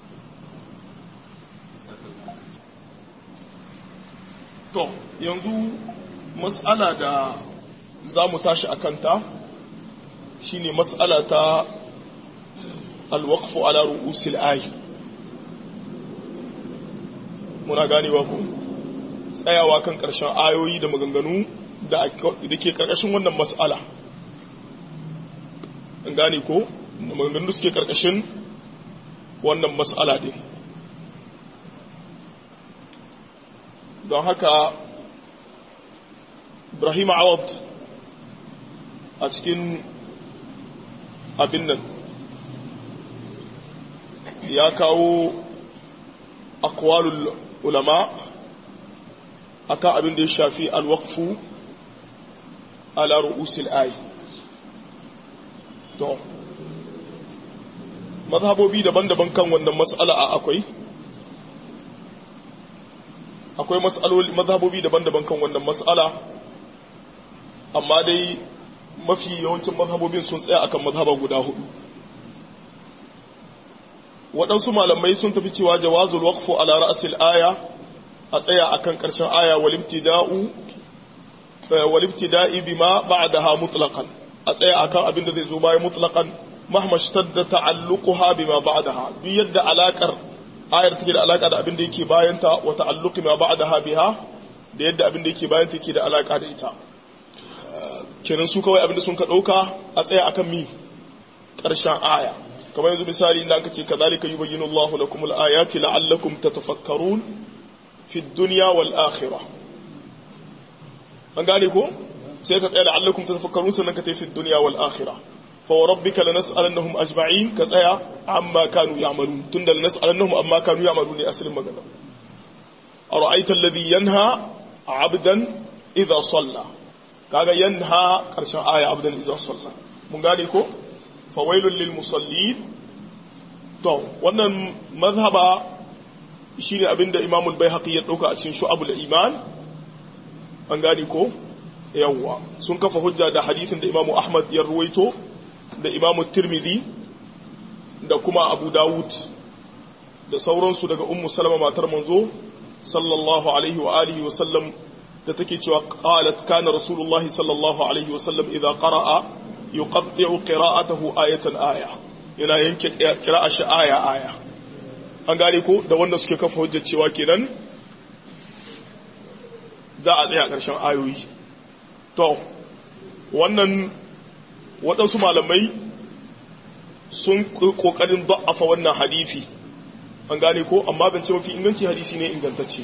to yanzu mas'ala da za mu tashi a kanta shine mas'ala ta alwaqfu ala ru'usil ayi muna ganewa ko tsayawa kan ƙarshen ayoyi da maganganu da ke ƙarƙashin wannan mas'ala an gane ko da maganganu da suke ƙarƙashin wannan mas'ala din don haka Ibrahim Awad a cikin abin nan ya kawo aqwalul ulama akan abin da ya shafi alwaqfu ala ru'usil ayi to mazhabobi daban-daban kan wannan mas'ala a akwai akwai mas'aloli mazhabobi daban-daban kan wannan mas'ala amma dai mafi yawancin mazhabobin sun tsaya akan mazhaba guda hudu waɗansu malamai sun tafi cewa jawazul waqfu ala ra'sil aya a tsaya akan ƙarshen aya wal ibtida'u wal ibtida'i bima ba'daha mutlaqan a tsaya akan abin da zai zo bayan mutlaqan mahma shtadda ta'alluquha bima ba'daha duk yadda alakar ayar take da alaka da abin da yake bayan ta wa ta'alluqi ma ba'daha biha da yadda abin da yake bayan ta yake da alaka da ita kenan su kawai abin da sun ka dauka a tsaya akan mi ƙarshen aya kamar yanzu misali inda aka ce kazalika yubayyinu Allahu lakum al-ayati la'allakum tatafakkarun fi ad-dunya wal akhirah an gane ko sai ka tsaya la'allakum tatafakkarun sannan ka tafi fi ad-dunya wal akhirah fa rabbika lanas'alannahum ajma'in ka tsaya amma kanu ya'malun tunda lanas'alannahum amma kanu ya'malun ne asalin magana ara'aita alladhi yanha 'abdan idha salla kaga yanha karshen aya 'abdan idha salla mun gane ko fawailun lil musallin to wannan mazhaba shine abinda Imam al-Baihaqi ya dauka a cikin Shu'abul Iman an gani ko yawa sun kafa hujja da hadisin da Imam Ahmad ya ruwaito da Imam Tirmidhi da kuma Abu Dawud da sauransu daga Ummu Salama matar manzo sallallahu alaihi wa alihi wa sallam da take cewa qalat kana rasulullahi sallallahu alaihi wa sallam idza qara'a yuqaddi'u qira'atahu ayatan aya ila yanke qira'a shi aya aya an gane ko da wanda suke kafa hujjar cewa kenan za a tsaya ƙarshen ayoyi to wannan waɗansu malamai sun ƙoƙarin da'afa wannan hadisi an gane ko amma ban ce mafi inganci hadisi ne ingantacce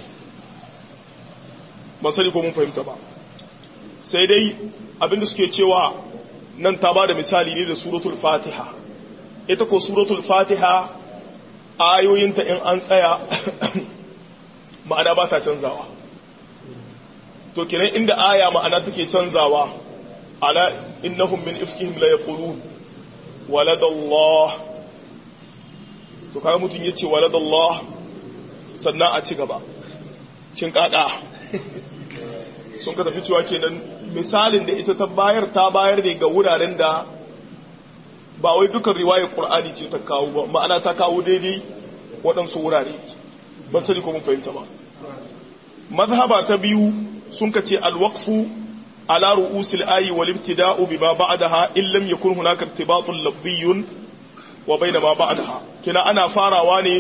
ban sani ko mun fahimta ba sai dai abinda suke cewa nan ta ba da misali ne da suratul fatiha ita ko suratul fatiha ayoyinta in an tsaya ma'ana ba ta canzawa to kiran inda aya ma'ana take canzawa ala innahum min ifkihim la yaqulun waladallah to kaga mutun yace waladallah sannan a ci gaba cin kaka sun ka tafi cewa kenan misalin da ita ta bayar ta bayar ne ga wuraren da ba wai dukan riwayar qur'ani ce ta kawo ba ma'ana ta kawo daidai waɗansu wurare ba sai ko mun fahimta ba mazhaba ta biyu sun ka ce alwaqfu ala ru'usil ayi wal ibtida'u bima ba'daha in lam yakun hunaka irtibatun lafziyyun wa bayna ma ba'daha kina ana farawa ne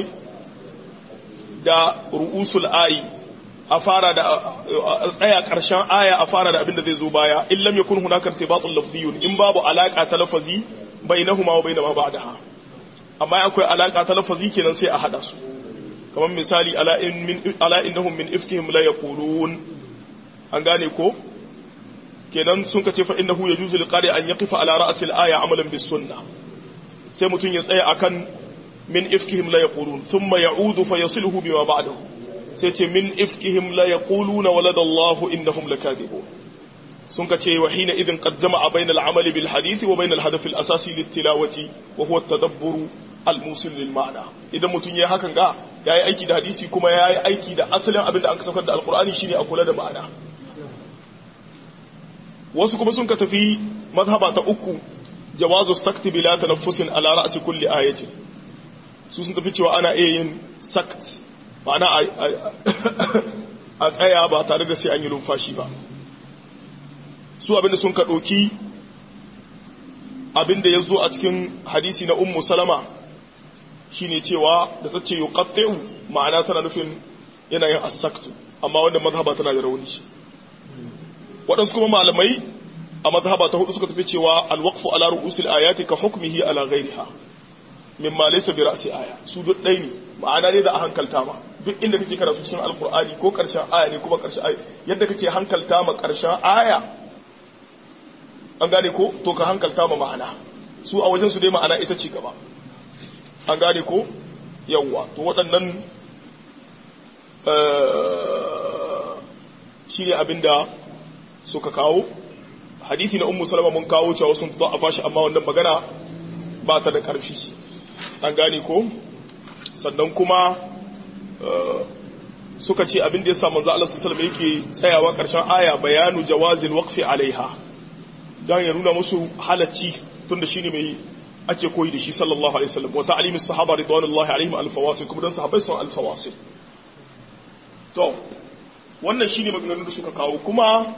da ru'usul ayi a fara da tsaya karshen aya a fara da abinda zai zo baya in lam yakun hunaka irtibatun lafziyyun in babu alaka ta lafazi bainahuma wa bayna ma ba'daha amma akwai alaka ta lafazi kenan sai a hada su kamar misali ala in min ala innahum min ifkihim la yaqulun an gane ko kenan sun kace fa innahu yajuzu liqari an yaqifa ala ra's al-aya amalan bis sunnah sai mutun ya tsaya akan min ifkihim la yaqulun thumma ya'udu fa yasiluhu bima ba'dahu sai ce min ifkihim la yaquluna walada Allah innahum lakadibun sun kace wa hina idin qaddama bayna al-amali bil hadith wa bayna al-hadaf al-asasi lit-tilawati wa huwa at-tadabbur al-musil lil ma'na idan mutun yayi hakan ga yayi aiki da hadisi kuma yayi aiki da asalin abinda an kasafar da al-Qur'ani shine a kula da ma'ana wasu kuma sun ka tafi mazhaba ta uku jawazu sakti bila tanaffusin ala ra'si kulli ayatin su sun tafi cewa ana iya yin sakt ma'ana a tsaya ba tare da sai an yi lumfashi ba su abinda sun ka doki abinda yazo a cikin hadisi na ummu salama shine cewa da tace yuqatti'u ma'ana tana nufin yana yin as-saktu amma wanda mazhaba tana da rauni shi waɗansu kuma malamai a mazhaba ta hudu suka tafi cewa alwaqfu ala ru'usil ayati ka hukmihi ala ghayriha mimma laysa bi ra'si aya su duk dai ne ma'ana ne da a hankalta ma duk inda kake karatu cikin alqur'ani ko karshen aya ne kuma karshen aya yadda kake hankalta ma karshen aya an gane ko to ka hankalta ma ma'ana su a wajen su dai ma'ana ita ce gaba an gane ko yawa to waɗannan shine abinda suka kawo hadisi na ummu salama mun kawo cewa sun fito a fashi amma wannan magana ba ta da karfi an gane ko sannan kuma suka ce abin da yasa manzo Allah sallallahu alaihi wasallam yake tsayawa karshen aya bayanu jawazil waqfi alaiha dan ya nuna musu halacci tunda shine mai ake koyi da shi sallallahu alaihi wasallam wa ta'limis sahaba ridwanullahi alaihim al-fawasil kuma dan sahabbai sun al-fawasil to wannan shine maganganun da suka kawo kuma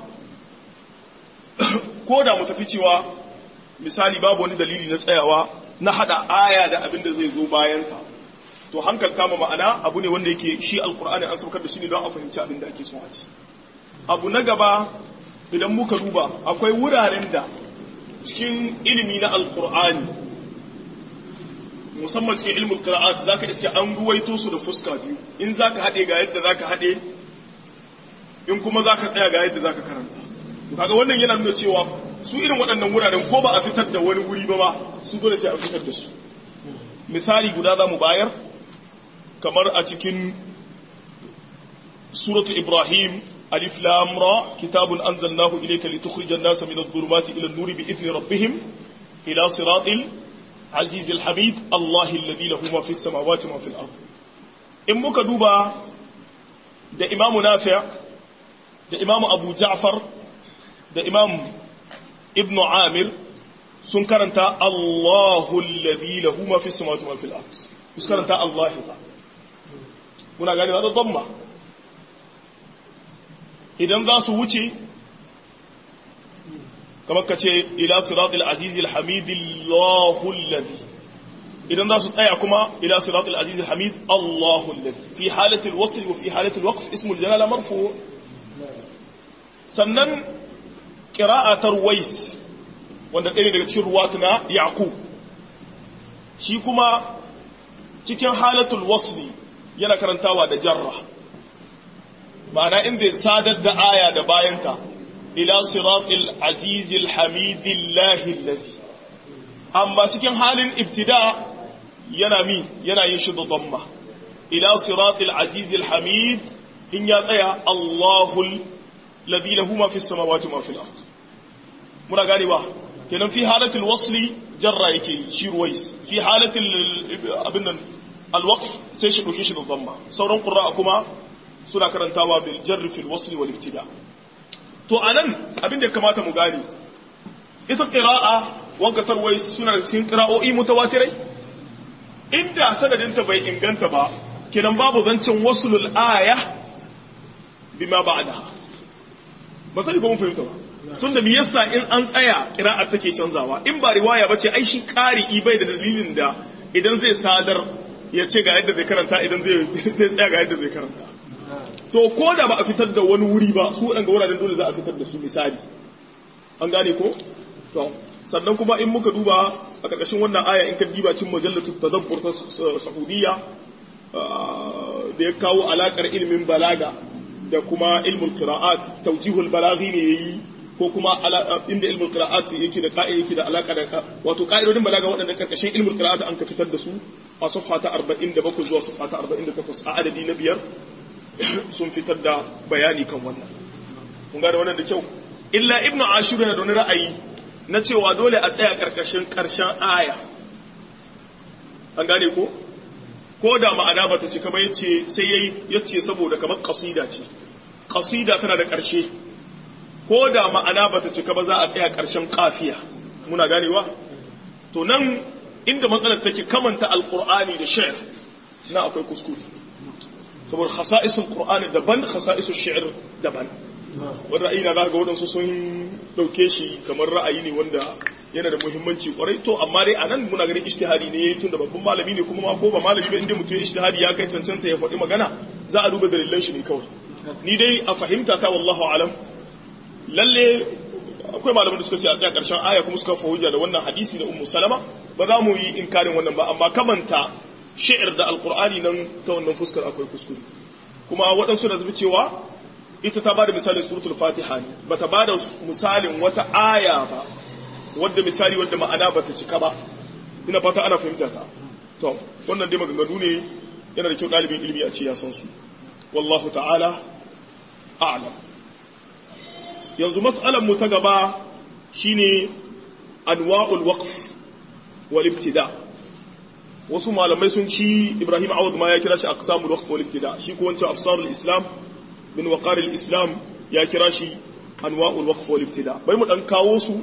ko da mu tafi cewa misali babu wani dalili na tsayawa na hada aya da abin da zai zo bayan ta to hankalta ma ma'ana abu ne wanda yake shi alqur'ani an saukar da shi ne don a fahimci abin da ake so a ci abu na gaba idan muka duba akwai wuraren da cikin ilimi na alqur'ani musamman cikin ilmul qira'at zaka iske an ruwaito su da fuska biyu in zaka hade ga yadda zaka hade in kuma zaka tsaya ga yadda zaka karanta kaga wannan yana nuna cewa su irin waɗannan wuraren ko ba a fitar da wani wuri ba ba su dole sai a fitar da su misali guda za mu bayar kamar a cikin suratu ibrahim alif lam ra kitabun anzalnahu ilayka litukhrijan nasa min adh-dhulumati ila an-nuri bi idhni rabbihim ila siratil azizil hamid allahi alladhi lahu ma fis samawati wa ma fil ard in muka duba da imamu nafi' da imamu abu ja'far da imam ibn amir sun karanta Allahu alladhi lahu ma fi samawati wa fil ard sun karanta Allah ba kuna gani da dhamma idan za su wuce kamar kace ila siratil azizil hamid Allahu alladhi idan za su tsaya kuma ila siratul aziz hamid Allahu alladhi fi halatil wasl wa fi halatil waqf ismul jalala marfu sannan qira'atar wais wanda ɗaya daga cikin ruwatu na yaqub shi kuma cikin halatul wasl yana karantawa da jarra ma'ana inda sadar da aya da bayanta ila siratul aziz hamid Allahi alladhi amma cikin halin ibtida yana mi yana yin shi da dhamma ila siratil azizil hamid in ya tsaya Allahul ladhi lahu ma fis samawati ma fil ard muna gane ba kenan fi halatil wasli jarra yake shi ruwais fi halatil abin nan alwaqf sai shi dauke shi da dhamma sauran qurra kuma suna karantawa bil jarr fil wasli wal ibtida to anan abin da kamata mu gane ita qira'a wanka tarwais suna da cikin qira'o'i mutawatirai inda sanadinta bai inganta ba kinan babu zancin wasulul aya bima ba'daha ba sai ko mun fahimta ba tunda me yasa in an tsaya qira'ar take canzawa in ba riwaya bace ai shi qari'i bai da dalilin da idan zai sadar ya ce ga yadda zai karanta idan zai zai tsaya ga yadda zai karanta to ko da ba a fitar da wani wuri ba su wadanga wuraren dole za a fitar da su misali an gane ko to sannan kuma in muka duba a ƙarƙashin wannan aya in ka diba cin majallatu tadabbur ta Saudiya da ya kawo alaƙar ilimin balaga da kuma ilmul qira'at tawjihul balaghi ne yayi ko kuma inda ilmul qira'at yake da ka'ida yake da alaƙa da wato ka'idodin balaga waɗanda ƙarƙashin ilmul qira'at an ka fitar da su a safha ta arba'in da bakwai zuwa safha ta arba'in da takwas a adadi na biyar sun fitar da bayani kan wannan kun ga da wannan da kyau illa ibnu ashur yana da wani ra'ayi na cewa dole a tsaya ƙarƙashin ƙarshen aya an gane ko ko da ma'ana bata cika ba yace sai yayi yace saboda kamar qasida ce qasida tana da ƙarshe ko da ma'ana bata cika ba za a tsaya ƙarshen qafiya muna ganewa to nan inda matsalar take kamanta alqur'ani da shi'r na akwai kuskure saboda khasa'isul qur'ani daban khasa'isul shi'r daban wanda ra'ayi na zaka ga wadansu sun dauke shi kamar ra'ayi ne wanda yana da muhimmanci kwarai to amma dai anan muna ganin ijtihadi ne tunda babban malami ne kuma ma ko ba malami ba inda mutum ya ijtihadi ya kai cancanta ya faɗi magana za a duba dalilan shi ne kawai ni dai a fahimta ta wallahu alam lalle akwai malaman da suka ce a tsaya karshen aya kuma suka fahimta da wannan hadisi na ummu salama ba za mu yi inkarin wannan ba amma kamanta shi'ir da alqur'ani nan ta wannan fuskar akwai kuskure kuma waɗansu da zubi cewa ita ta bada misalin suratul fatiha ne bata bada misalin wata aya ba wadda misali wadda ma'ana bata cika ba ina fata ana fahimta ta to wannan dai maganganu ne yana da kyau dalibin ilimi a ce ya san su wallahu ta'ala a'lam yanzu mas'alar mu ta gaba shine anwa'ul waqf wal ibtida wasu malamai sun ci Ibrahim Awad ma ya kira shi aqsamul waqf wal ibtida shi ko wancan afsarul islam min waqaril islam ya kira shi anwa'ul waqf wal ibtida bai mu dan kawo su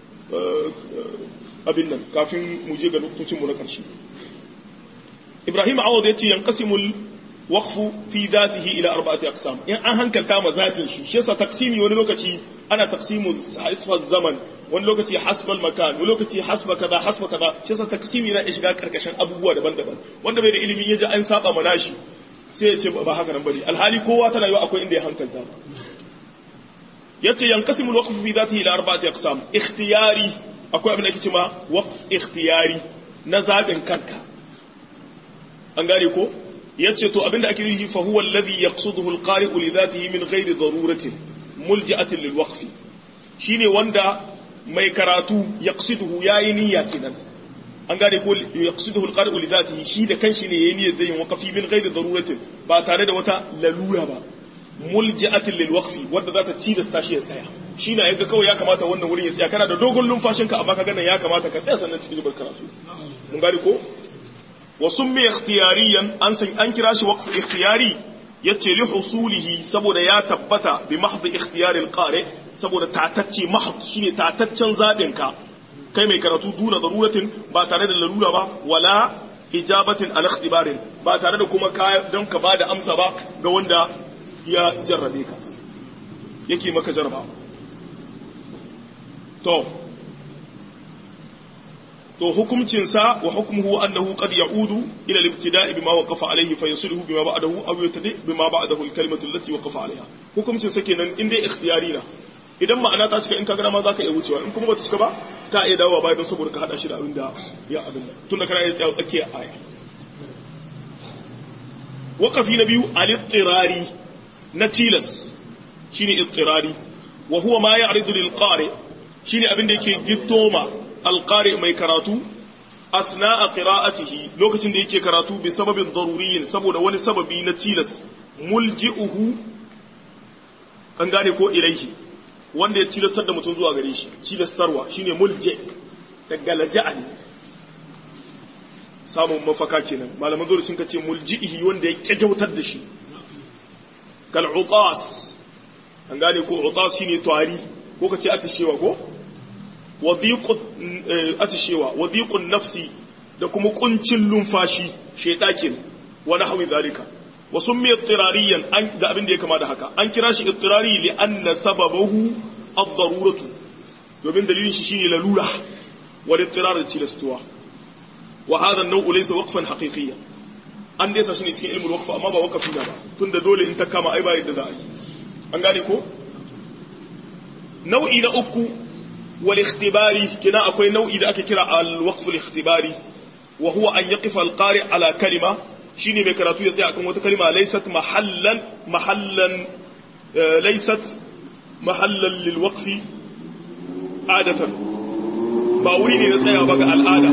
abin nan kafin mu je ga lokacin mu na karshe Ibrahim Awad ya ce yanqasimul waqfu fi dhatihi ila arba'ati aqsam in an hankalta ma zatin shi shi yasa taqsimi wani lokaci ana taqsimu hasba zaman wani lokaci hasba makan wani lokaci hasba kaza hasba kaza shi yasa taqsimi yana shiga karkashin abubuwa daban-daban wanda bai da ilimi yaji an saba mana shi sai ya ce ba haka nan bane alhali kowa tana yi akwai inda ya hankalta yace yanqasimu alwaqfu fi dhatihi ila arba'ati aqsam ikhtiyari akwai abin da yake cewa waqf ikhtiyari na zabin kanka an gane ko yace to abinda ake nufi fa huwa alladhi yaqsiduhu alqari'u li dhatihi min ghairi daruratin mulja'atin lilwaqf shine wanda mai karatu yaqsiduhu yayi niyya kidan an gane ko yaqsiduhu alqari'u li dhatihi shi da kanshi ne yayi niyyar zai yin waqfi min ghairi daruratin ba tare da wata lalura ba mulja'atin lilwaqf wanda za ta ci da tashi ya tsaya shi na yaga kawai ya kamata wannan wurin ya tsaya kana da dogon lumfashinka amma ka ga nan ya kamata ka tsaya sannan cikin karatu mun gane ko وسمي اختياريا an kira shi waqf ikhtiyari yace li husulihi saboda ya tabbata bi mahd ikhtiyar alqari saboda tatacce mahd shine tataccen zabin ka kai mai karatu duna daruratin ba tare da lalura ba wala ijabatin al ikhtibarin ba tare da kuma ka don ka bada amsa ba ga wanda ya jarrabe ka yake maka jarba to to hukuncin sa wa hukmuhu annahu qad ya'udu ila al-ibtida'i bima waqafa alayhi fa yasluhu bima ba'dahu aw yatadi bima ba'dahu al-kalimatu allati waqafa alayha hukuncin sa kenan in dai ikhtiyari na idan ma'ana ta cika in ka ga ma zaka iya wucewa in kuma bata cika ba ka iya dawowa bayan saboda ka hada shi da abin da ya abin da tunda kana iya tsaya tsakiyar aya waqafi na biyu al-ittirari na tilas shine ittirari wa huwa ma ya'ridu lil qari shine abin da yake gittoma al-qari mai karatu asna'a qira'atihi lokacin da yake karatu bi sababin daruriyyin saboda wani sababi na tilas mulji'uhu an gane ko ilaihi wanda ya tilastar da mutum zuwa gare shi tilastarwa shine mulji daga laja'ani samun mafaka kenan malaman zuwa sun kace mulji'ihi wanda ya kyautar da shi kal utas an gane ko utas shine tawari ko kace atishewa ko wadiqu atishewa wadiqun nafsi da kuma kuncin lumfashi shaytakin wa nahwi zalika wa summi ittirariyan an da abin da ya kama da haka an kira shi ittirari li anna sababahu ad-daruratu domin dalilin shi shine lalura wal ittirar tilastuwa wa hadha an-naw'u laysa waqfan haqiqiyyan an dai sa shi ne cikin ilmul waqf amma ba waqfi ba tunda dole in ta kama ai ba yadda za a yi an gane ko nau'i na uku wal ikhtibari kina akwai nau'i da ake kira al-waqf al-ikhtibari wa huwa an yaqifa al-qari ala kalima shine mai karatu ya tsaya akan wata kalma laysat mahallan mahallan laysat mahallan lil waqfi adatan ba wuri ne na tsaya ba ga al'ada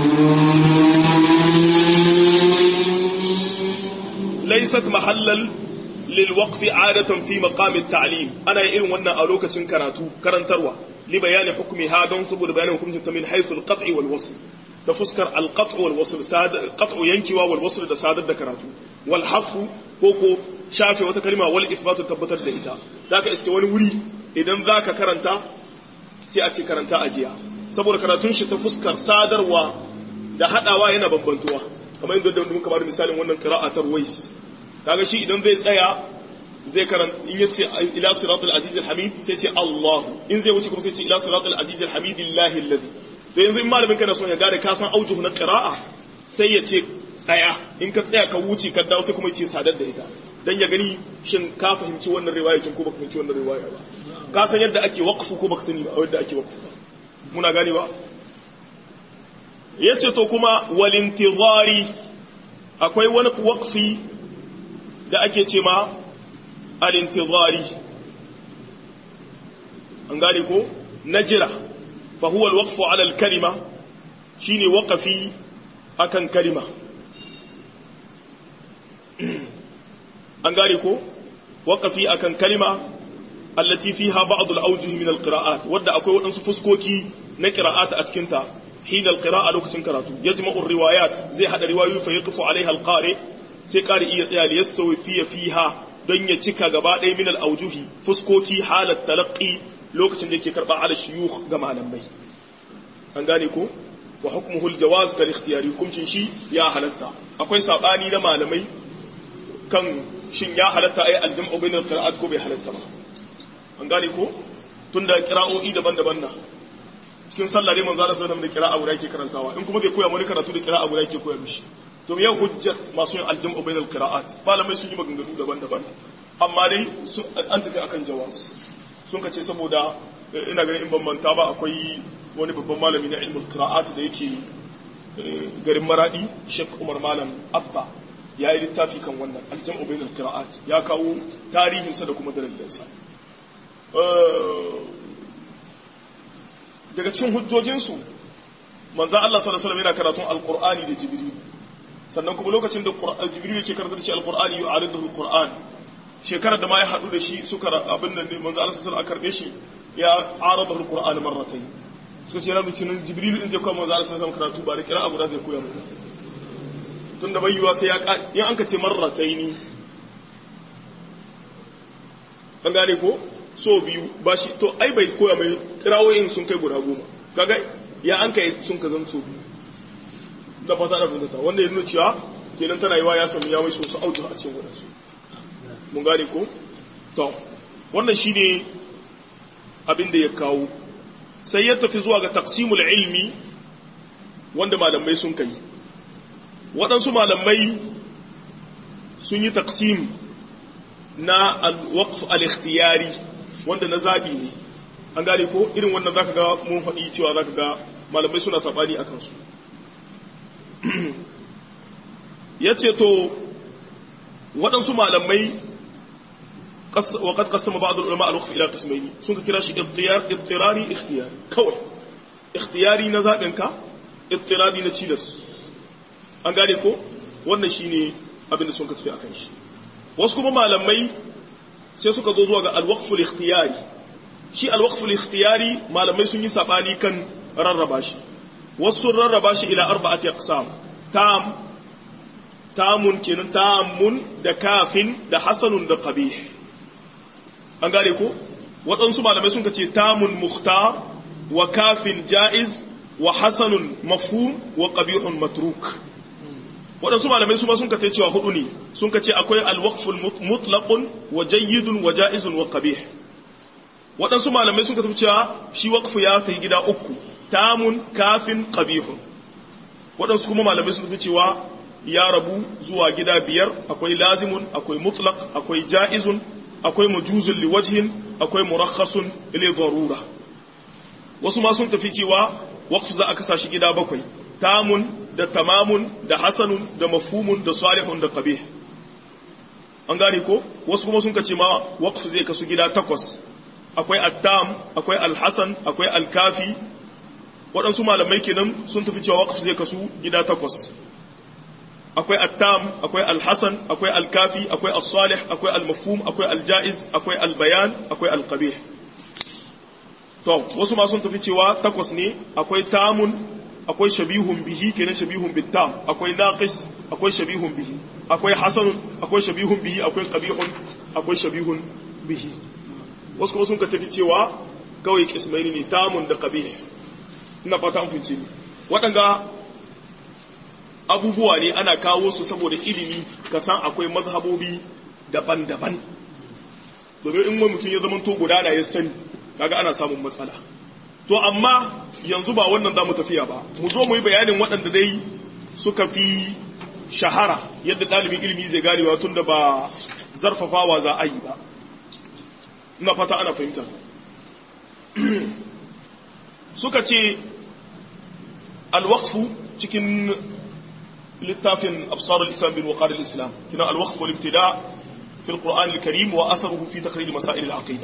laysat mahallan lil waqfi adatan fi maqam at-ta'lim ana irin wannan a lokacin karatu karantarwa li bayani hukmi ha don saboda bayanin hukuncin ta min haythu al-qat'i wal wasl ta fuskar alqat'u wal wasl sadar qat'u yankiwa wal wasl da sadar da karatu wal hafu koko shafe wata kalma wal ithbatu tabbatar da ita zaka iske wani wuri idan zaka karanta sai a ce karanta ajiya saboda karatun shi ta fuskar sadarwa da hadawa yana bambantuwa kamar yadda da muka bada misalin wannan qira'atar wais kaga shi idan zai tsaya zai karanta in yace ila siratal aziz al hamid sai ce Allah in zai wuce kuma sai ce ila siratal aziz al hamid lillahi alladhi da yanzu in malamin kana son ya gane ka san aujuhu na qira'a sai ya ce tsaya in ka tsaya ka wuce ka dawo sai kuma ya ce sadar da ita dan ya gani shin ka fahimci wannan riwaya kin ko baka fahimci wannan riwaya ba ka san yadda ake waqfu ko baka sani ba yadda ake waqfu muna gane ba yace to kuma wal intizari akwai wani waqfi da ake ce ma al intizari an gane ko najira فهو الوقف على الكلمة شيني وقفي أكن كلمة أنقاريكو وقفي أكن كلمة التي فيها بعض الأوجه من القراءات ودى أكو أنسو فسكوكي نقراءات أتكنتا حين القراءة لو كتنكراتو يجمع الروايات زي هذا الرواية فيقف عليها القارئ سيقارئ إيسيال يستوي في فيها دن يتكا قبائل من الأوجه فسكوكي حال التلقي lokacin da yake karba ala shuyukh ga malamai an gane ko wa hukmuhu aljawaz kal ikhtiyari hukuncin shi ya halatta akwai sabani na malamai kan shin ya halatta ai aljam'u bain alqira'at ko bai halatta ba an gane ko tunda qira'o'i daban-daban na cikin sallah dai manzo Allah sallallahu alaihi wasallam da qira'a guda yake karantawa in kuma zai koya wani karatu da qira'a guda yake koya mishi to me ya hujjar masu yin aljam'u bain alqira'at malamai sun yi maganganu daban-daban amma dai an tafi akan jawaz sun kace saboda ina ganin in ban manta ba akwai wani babban malami na ilmul qira'at da yake garin Maradi Sheikh Umar Malam Abba ya yi littafi kan wannan aljam'u bainal qira'at ya kawo tarihin sa da kuma dalilan sa daga cikin hujjojin su manzo Allah sallallahu alaihi wasallam yana karatun alqur'ani da Jibril sannan kuma lokacin da Jibril yake karanta da shi alqur'ani yu'aridu alqur'an shekarar da ma ya haɗu da shi suka abin nan ne manzo Allah sallallahu alaihi wasallam a karbe shi ya arada alquran marratayn so ce rabu kinin jibril in zai koya manzo Allah sallallahu alaihi wasallam karatu ba da kira abu da zai koya mu tunda bai yiwa sai ya in an ka ce marratayn an gane ko so biyu ba shi to ai bai koya mai kirawoyin sun kai guda goma kaga ya an kai sun ka zan so biyu da fata da fata wanda ya nuna cewa kenan tana yiwa ya samu ya mai so su auto a cikin wadansu mun gane ko to wannan shine abin da ya kawo sai ya tafi zuwa ga taqsimul ilmi wanda malamai sun kai waɗansu malamai sun yi taqsim na al-waqf al-ikhtiyari wanda na zabi ne an gane ko irin wannan zaka ga mun faɗi cewa zaka ga malamai suna sabani akan su yace to waɗansu malamai وقد قسم بعض العلماء الوقف إلى قسمين سنك كراش اضطرار اضطراري اختياري كوي اختياري نزاقنك اضطراري نتشيلس an gane ko wannan shine abin da sun ka tafi akan shi wasu kuma malamai sai suka zo zuwa ga al-waqful ikhtiyari shi al-waqful ikhtiyari malamai sun yi sabani kan rarraba shi wasu sun rarraba shi ila arba'ati aqsam tam tamun kenan tamun da kafin da hasanun da qabih an gane ko waɗansu malamai sun ce tamun mukhtar wa kafin jaiz wa hasanun mafhum wa qabihun matruk waɗansu malamai su ma sun kace cewa hudu ne sun kace akwai alwaqful mutlaqun wa jayyidun wa jaizun wa qabih waɗansu malamai sun kace cewa shi waqfu ya sai gida uku tamun kafin qabihun waɗansu kuma malamai sun kace cewa ya rabu zuwa gida biyar akwai lazimun akwai mutlaq akwai jaizun akwai mujuzun liwajhin akwai murakhasun li darura wasu ma sun tafi cewa waqf za a kasa shi gida bakwai tamun da tamamun da hasanun da mafhumun da salihun da qabih an gane ko wasu kuma sun kace ma waqf zai kasu gida takwas akwai at-tam akwai al-hasan akwai al-kafi waɗansu malamai kenan sun tafi cewa waqf zai kasu gida takwas akwai at-tam akwai al-hasan akwai al-kafi akwai as-salih akwai al-mafhum akwai al-jaiz akwai al-bayan akwai al-qabih to wasu ma sun tafi cewa takwas ne akwai tamun akwai shabihun bihi kenan shabihun bit-tam akwai naqis akwai shabihun bihi akwai hasan akwai shabihun bihi akwai qabihun akwai shabihun bihi wasu kuma sun ka tafi cewa kawai kismaini ne tamun da qabih ina fata an fice ni waɗanga abubuwa ne ana kawo su saboda ilimi ka san akwai mazhabobi daban-daban domin in wani mutum ya zama to gudana ya sani kaga ana samun matsala to amma yanzu ba wannan zamu tafiya ba mu zo mu yi bayanin waɗanda dai suka fi shahara yadda ɗalibin ilimi zai gane wa tunda ba zarfafawa za a yi ba ina fata ana fahimta suka ce alwaqfu cikin littafin absar al-islam bin waqar al-islam kina alwaqf wal ibtida fi al-quran al-karim wa atharuhu fi taqrir masail al-aqida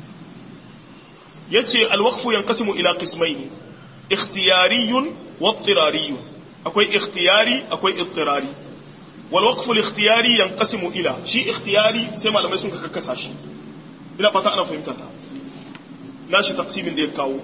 yace alwaqfu yanqasimu ila qismayn ikhtiyariyun wa ittirariyun akwai ikhtiyari akwai ittirari wal waqfu al-ikhtiyari yanqasimu ila shi ikhtiyari sai malamai sun kakkasa shi ina fata ana fahimta ta nashi taqsimin da ya kawo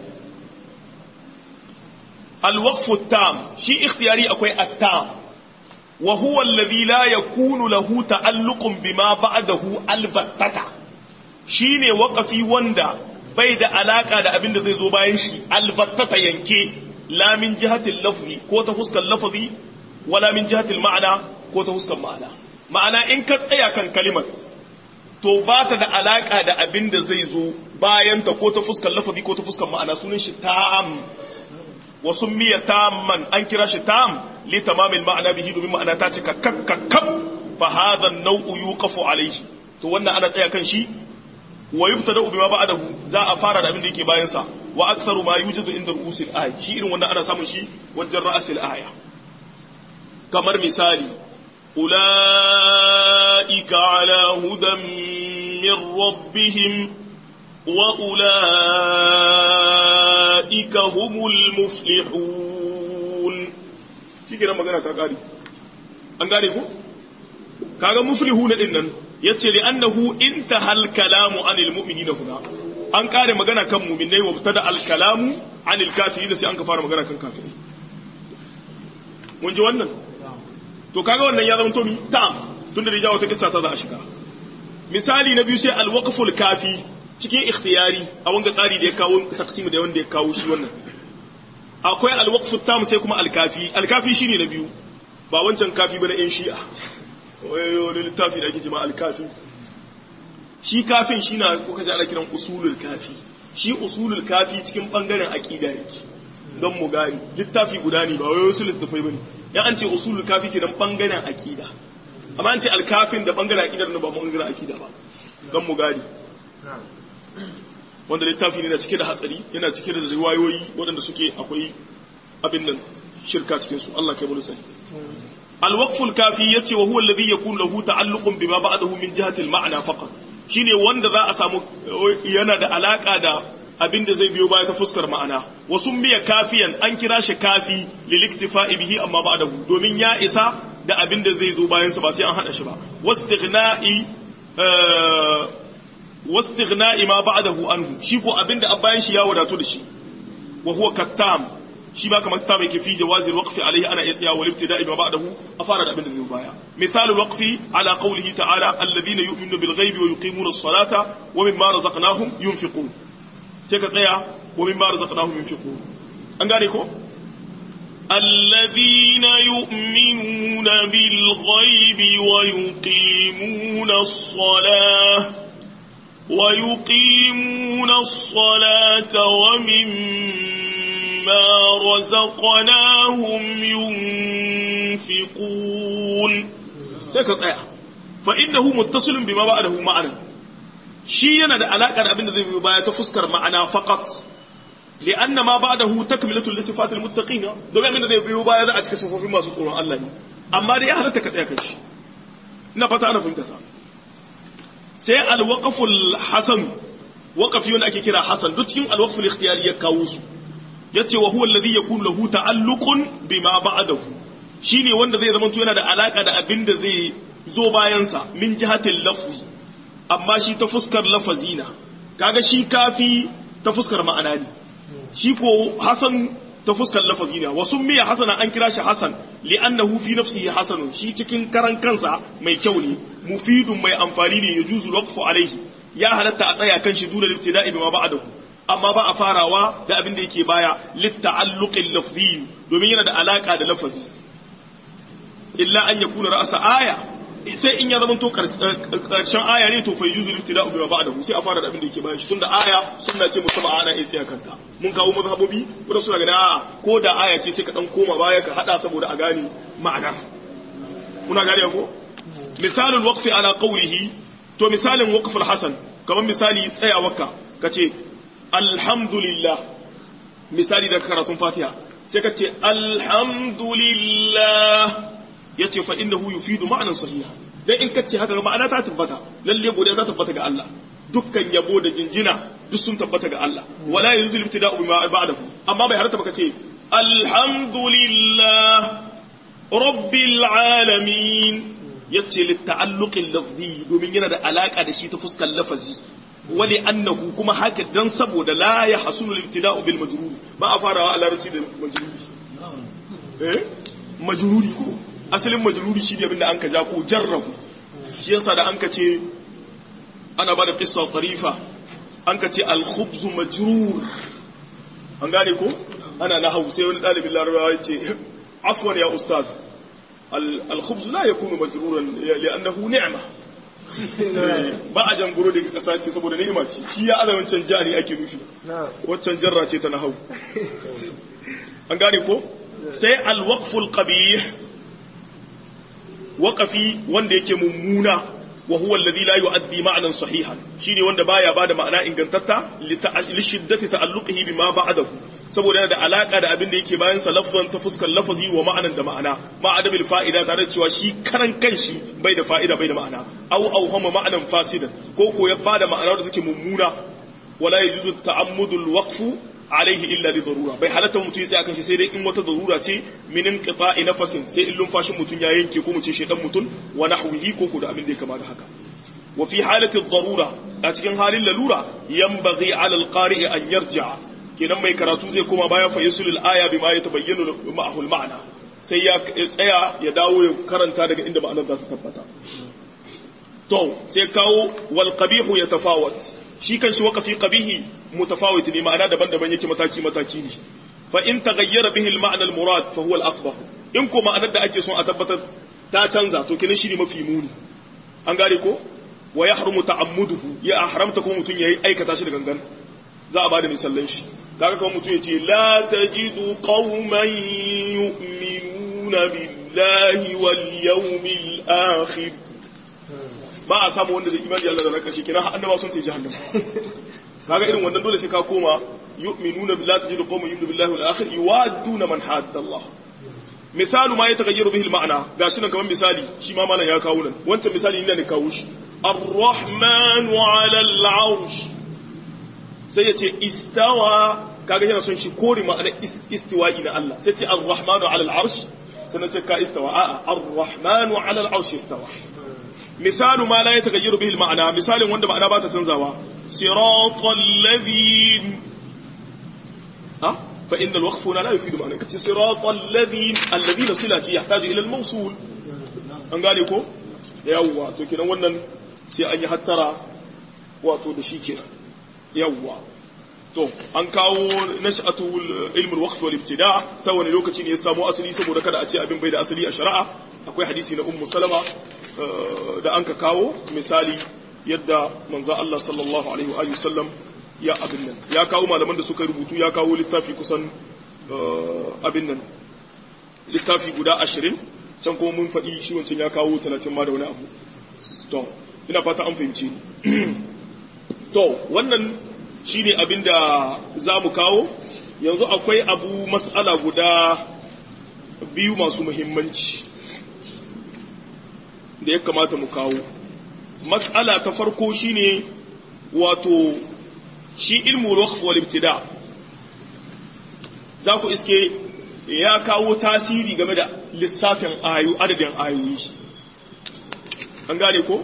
الوقف التام شيء اختياري أكوي التام وهو الذي لا يكون له تعلق بما بعده البتة شيني وقفي وندا بيد علاقة دا أبين ذي زباين شي البتة ينكي لا من جهة اللفظ كوتا فسك اللفظ ولا من جهة المعنى كوتا فسك المعنى معنى إن كتايا كان كلمة to ba ta da alaka da abin da zai zo bayan ta ko ta fuskar lafazi ko ta fuskar ma'ana sunan shi tam وسمي تاما أن كراش تام لتمام المعنى به دومين معنى تاتك كك كك فهذا النوع يوقف عليه تو wannan ana tsaya kan shi wa yubtada bima ba'dahu za a fara da abin da yake bayan sa wa aktharu ma yujadu inda ru'usil ay shi irin wannan ana samun shi wajen ra'asil aya kamar misali ulaika ala hudan min rabbihim wa ulaika humul muflihun shi kenan magana ta kare an gane ku kaga muflihun din nan yace li annahu intahal kalamu anil mu'minina huna an kare magana kan mu'minai wa tada al kalamu anil kafirin sai an ka fara magana kan kafiri mun ji wannan to kaga wannan ya zama to mi tam tunda da jawo ta kissa ta za a shiga misali na biyu sai al waqful kafi cikin ikhtiyari a wanga tsari da ya kawo taksimu da wanda ya kawo shi wannan akwai alwaqfu tam sai kuma alkafi alkafi shine na biyu ba wancan kafi bane ɗan shi'a wayo littafi da ake cewa alkafi shi kafin shine kuka ji ana kiran usulul kafi shi usulul kafi cikin bangaren aqida yake don mu gani littafi guda ne ba wai wasu littafai bane ya an ce usulul kafi kenan bangaren akida amma an ce alkafin da bangaren akidar ne ba bangaren akida ba don mu gani wanda littafi ne na cike da hatsari yana cike da riwayoyi waɗanda suke akwai abin nan shirka cikin su Allah kai mu sani alwaqful kafi yace wa huwa alladhi yakun lahu ta'alluqun bima ba'dahu min jihati al-ma'na faqat shine wanda za a samu yana da alaka da abinda zai biyo baya ta fuskar ma'ana wasu miya kafiyan an kira shi kafi liliktifa'i bihi amma ba'dahu domin ya isa da abinda zai zo bayan sa ba sai an hada shi ba wastighna'i wastighna'i ma ba'dahu anhu shi ko abinda a bayan shi ya wadatu da shi wa huwa kattam shi ba kamar ta yake fi jawazi alwaqfi alayhi ana iya tsaya wal ibtida'i ma ba'dahu a fara da abinda zai baya misal alwaqfi ala qawlihi ta'ala alladhina yu'minuna bil ghaibi wa yuqimuna as-salata wa mimma razaqnahum yunfiqun sai ka tsaya wa mimma razaqnahum yunfiqun an gane ko alladhina yu'minuna bil ghaibi wa yuqimuna as-salata wa yuqimuna as-salata wa mimma razaqnahum yunfiqun sai ka tsaya fa innahu muttasilun bima ba'dahu ma'ana shi yana da alaka da abin da zai biyo baya ta fuskar ma'ana faqat li'anna ma ba'dahu takmilatu li sifatil muttaqin domin abin da zai biyo baya za a cika sifofin masu tsoron Allah ne amma dai ya halatta ka tsaya kanshi ina fata ana fahimta ta sai al-waqful hasan waqfi wanda ake kira hasan duk cikin al-waqful ikhtiyari ya kawo su yace wa huwa alladhi yakun lahu ta'alluqun bima ba'dahu shine wanda zai zama to yana da alaka da abin da zai zo bayan sa min jihatil lafzi amma shi ta fuskar lafazina kaga shi kafi ta fuskar ma'ana ne shi ko hasan ta fuskar lafazina wasu miya hasana an kira shi hasan li'annahu fi nafsihi hasanun shi cikin karan kansa mai kyau ne mufidun mai amfani ne yajuzu waqfu alaihi ya halatta a tsaya kan shi dole ibtida'i bima ba'dahu amma ba a farawa da abin da yake baya litta'alluqil lafzi domin yana da alaka da lafazi illa an yakuna ra'sa aya sai in ya zama to karshen aya ne to fa yuzu ibtida'u bima ba'dahu sai a fara da abin da yake bayan shi tunda aya sunna ce musamman ana iya tsaya kanta mun kawo mazhabobi kuma suna ga a'a ko da aya ce sai ka dan koma baya ka hada saboda a gane ma'ana kuna gane ko misalul waqfi ala qawlihi to misalin waqful hasan kamar misali tsayawarka kace alhamdulillah misali da karatun fatiha sai ka ce alhamdulillah yace fa innahu yufidu ma'nan sahiha dan in kace haka ma'ana ta tabbata lalle godiya ta tabbata ga Allah dukkan yabo da jinjina duk sun tabbata ga Allah wala yuzil ibtida'u bima ba'dahu amma bai harata baka ce alhamdulillah rabbil alamin yace litta'alluqil lafzi domin yana da alaka da shi ta fuskar lafazi wali annahu kuma haka dan saboda la ya hasulu ibtida'u bil majrur ba a farawa a larabci da majruri eh majruri ko asalin majruri shi ne abinda an ka ja ko jarrahu shi yasa da an ka ce ana bada qissa tarifa an ka ce al khubz majrur an gane ko ana nahwu sai wani dalibin larabawa ya ce afwan ya ustaz al khubz la yakunu majruran li'annahu ni'ma ba a janguro daga ƙasa ce saboda ni'ima ce shi ya azamin can jari ake nufi waccan jarra ce ta nahau an gane ko sai alwaqful qabih waqafi wanda yake mummuna wa huwa alladhi la yu'addi ma'nan sahihan shine wanda baya bada ma'ana ingantatta li shiddati ta'alluqihi bima ba'dahu saboda yana da alaka da abin da yake bayan sa lafzan ta fuskar lafazi wa ma'anan da ma'ana ma adabil fa'ida tare da cewa shi karan kanshi bai da fa'ida bai da ma'ana aw aw hama ma'anan fasidan ko ko ya bada ma'ana da take mummuna wala yajuzu ta'ammudul waqfu alaihi illa li darura bai halatta mutum ya tsaya akan shi sai dai in wata darura ce min inqita'i nafasin sai in lumfashin mutum ya yanke ko mu ce shedan mutum wa nahwihi ko ko da abin da ya kama da haka wa fi halati ad-darura a cikin halin lalura yanbaghi 'ala al-qari'i an yarji'a kenan mai karatu zai koma bayan fa yusul aya bima yatabayyanu ma'ahu al-ma'na sai ya tsaya ya dawo ya karanta daga inda ma'anar za ta tabbata to sai kawo wal qabihu yatafawat shi kan shi waqafi qabihi mutafawit ne ma'ana daban-daban yake mataki mataki ne fa in taghayyara bihi al-ma'na al-murad fa huwa al-aqbah in ko ma'anar da ake son a tabbatar ta canza to kenan shi ne mafi muni an gane ko wa yahrumu ta'ammuduhu ya haramta ko mutun yayi aikata shi da gangan za a bada misalan shi kaga kawai mutum ya ce la tajidu qauman yu'minuna billahi wal yawmil akhir ba a samu wanda zai imani da Allah da ranar ƙarshe kira annaba sun tafi jahannama kaga irin wannan dole sai ka koma yu'minuna billahi tajidu qauman yu'minuna billahi wal akhir yuwadduna man hadda Allah misalu ma yataghayyaru bihi al-ma'na gashi nan kaman misali shi ma malan ya kawo nan wancan misali ne ne kawo shi ar-rahmanu 'ala al-'arsh sai yace istawa kaga yana son shi kore ma'ana istiwa'i na Allah sai ce ar-rahmanu 'ala al-'arsh sannan sai ka istawa a'a ar-rahmanu 'ala al-'arsh istawa misalu ma la yataghayyaru bihi al-ma'na misalin wanda ma'ana ba ta canzawa siratal ladhin ha fa inna al-waqf huna la yufidu ma'na kace siratal ladhin alladhina silati yahtaju ila al-mawsul an gane ko yawwa to kiran wannan sai an yi hattara wato da shi kiran yawwa to an kawo nash'atu ilm al-waqf wal ibtida' ta wani lokaci ne ya samu asali saboda kada a ce abin bai da asali a shari'a akwai hadisi na ummu salama da an ka kawo misali yadda manzo Allah sallallahu alaihi wa alihi sallam ya abin nan ya kawo malaman da suka rubutu ya kawo littafi kusan abin nan littafi guda ashirin can kuma mun faɗi shi wancan ya kawo talatin ma da wani abu to ina fata an fahimci to wannan shine abin da za mu kawo yanzu akwai abu mas'ala guda biyu masu muhimmanci da ya kamata mu kawo mas'ala ta farko shine wato shi ilmu al-waqf wal ibtida za ku iske ya kawo tasiri game da lissafin ayu adadin ayoyi an gane ko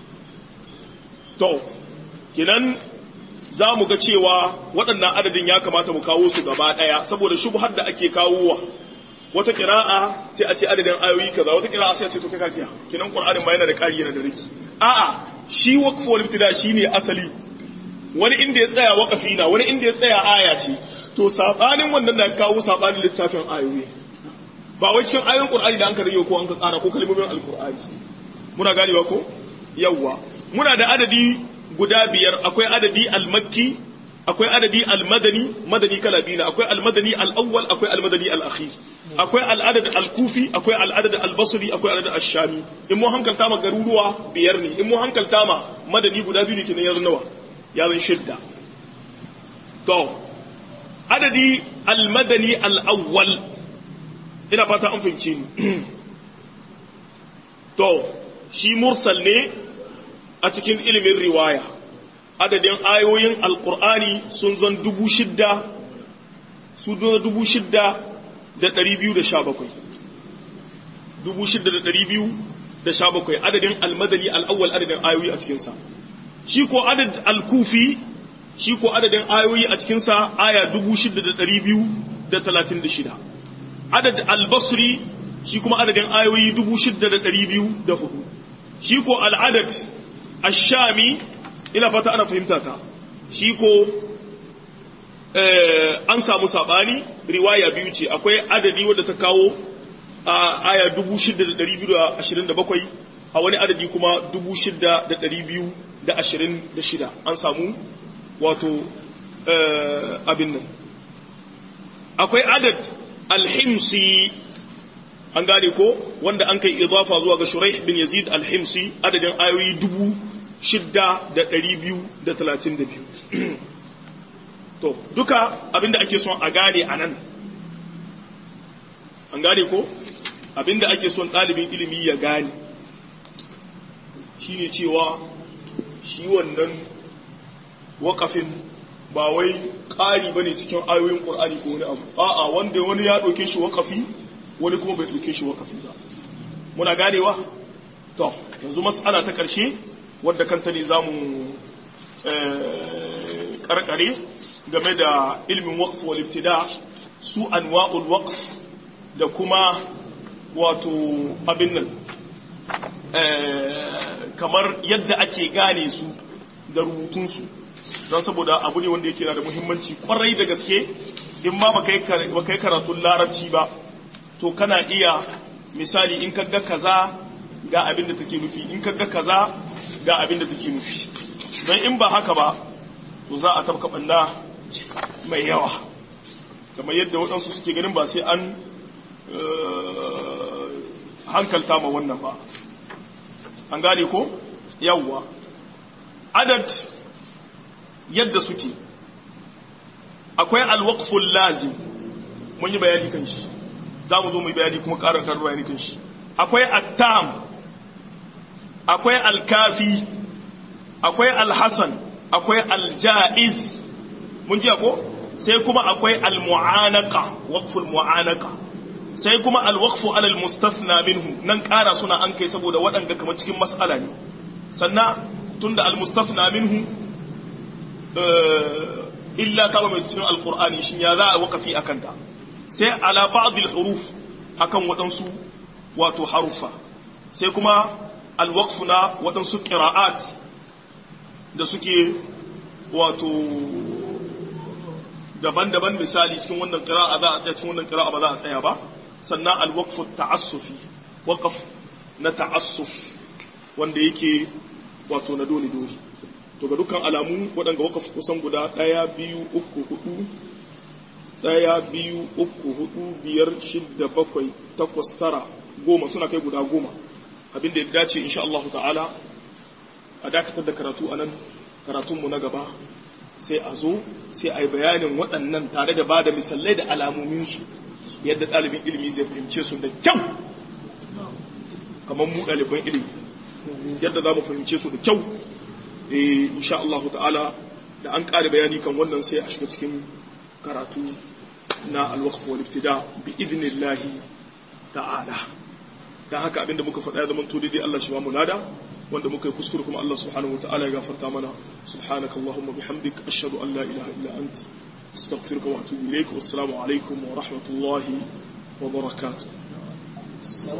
to kinan za mu ga cewa waɗannan adadin ya kamata mu kawo su gaba ɗaya saboda shubhar da ake kawowa wata kira'a sai a ce adadin ayoyi kaza wata kira'a sai a ce to kai kaciya kinan qur'anin ma yana da ƙari yana da riki a'a shi waqf wal ibtida shine asali wani inda ya tsaya waqafi na wani inda ya tsaya aya ce to sabanin wannan da kawo sabanin lissafin ayoyi ba wai cikin ayoyin qur'ani da an ka rage ko an ka tsara ko kalmomin alqur'ani muna ganewa ko yawwa muna da adadi guda biyar akwai adadi al-makki akwai adadi al-madani madani kala biyu akwai al-madani al-awwal akwai al-madani al-akhir akwai al-adad al-kufi akwai al-adad al-basri akwai al-adad ash-shami in mu hankalta ma garuruwa biyar ne in mu hankalta ma madani guda biyu ne kenan yanzu nawa ya zan shidda to adadi al-madani al-awwal ina fata an fahimce ni to shi mursal ne a cikin ilimin riwaya adadin ayoyin alkur'ani sun zan dubu shidda su dubu shidda da ɗari biyu da sha bakwai dubu shidda da ɗari biyu da sha bakwai adadin almadani al'awwal adadin ayoyi a cikinsa shi ko adad al-kufi shi ko adadin ayoyi a cikinsa aya dubu shidda da ɗari biyu da talatin da shida adad al-basri shi kuma adadin ayoyi dubu shidda da ɗari biyu da hudu shi ko al'adad ashami ina fata ana fahimta ta shi ko an samu sabani riwaya biyu ce akwai adadi wadda ta kawo a aya dubu shidda da ɗari biyu da ashirin da bakwai a wani adadi kuma dubu shidda da ɗari biyu da ashirin da shida an samu wato abin nan akwai adad alhimsi an gane ko wanda an kai idafa zuwa ga shuraih bin yazid alhimsi adadin ayoyi dubu shidda da ɗari biyu da talatin da biyu to duka abinda ake son a gane a nan an gane ko abinda ake son ɗalibin ilimi ya gane shi ne cewa shi wannan waƙafin ba wai ƙari ba ne cikin ayoyin ƙur'ani ko wani abu a'a wanda wani ya ɗauke shi waƙafi wani kuma bai ɗauke shi waƙafi ba muna ganewa to yanzu mas'ala ta ƙarshe wadda kanta ne za mu ƙarƙare game da ilmin waqf wal ibtida su anwa'ul waqf da kuma wato abin nan kamar yadda ake gane su da rubutunsu don saboda abu ne wanda yake da muhimmanci kwarai da gaske in ma ba kai karatun larabci ba to kana iya misali in kaga kaza ga abin da take nufi in kaga kaza ga abin da take nufi don in ba haka ba to za a tabka banda mai yawa kamar yadda waɗansu suke ganin ba sai an hankalta ma wannan ba an gane ko yawwa adad yadda suke akwai alwaqful lazim mun yi bayani kan shi za mu zo mu yi bayani kuma ƙarar kan bayani kan shi akwai attam akwai alkafi akwai alhasan akwai aljaiz mun ji ko sai kuma akwai almu'anaka waqful mu'anaka sai kuma alwaqfu ala almustafna minhu nan ƙara suna an kai saboda waɗanda kamar cikin mas'ala ne sannan tunda almustafna minhu illa ta ba mai cikin alqur'ani shin ya za a waqafi akan ta sai ala ba'd alhuruf akan waɗansu wato harufa sai kuma alwaqfu na waɗansu qira'at da suke wato daban-daban misali cikin wannan qira'a za a tsaya cikin wannan qira'a ba za a tsaya ba sannan alwaqfu ta'assufi waqf na ta'assuf wanda yake wato na dole dole to ga dukkan alamu waɗanda waqf kusan guda ɗaya biyu uku hudu ɗaya biyu uku hudu biyar shidda bakwai takwas tara goma suna kai guda goma abinda ya dace insha Allah ta'ala a dakatar da karatu anan karatunmu na gaba sai a zo sai a yi bayanin waɗannan tare da ba da misalai da alamominsu yadda ɗalibin ilimi zai fahimce su da kyau kamar mu ɗaliban ilimi yadda za mu fahimce su da kyau insha Allah ta'ala da an ƙare bayani kan wannan sai a shiga cikin karatu na alwaqf wal ibtida bi idnillahi ta'ala dan haka abinda muka faɗa ya zama to dai Allah shi ba mu lada wanda muka yi kuskure kuma Allah subhanahu wa ta'ala ya gafarta mana subhanakallahumma bihamdik ashhadu an la ilaha illa anta astaghfiruka wa atubu ilayk wassalamu alaikum wa rahmatullahi wa barakatuh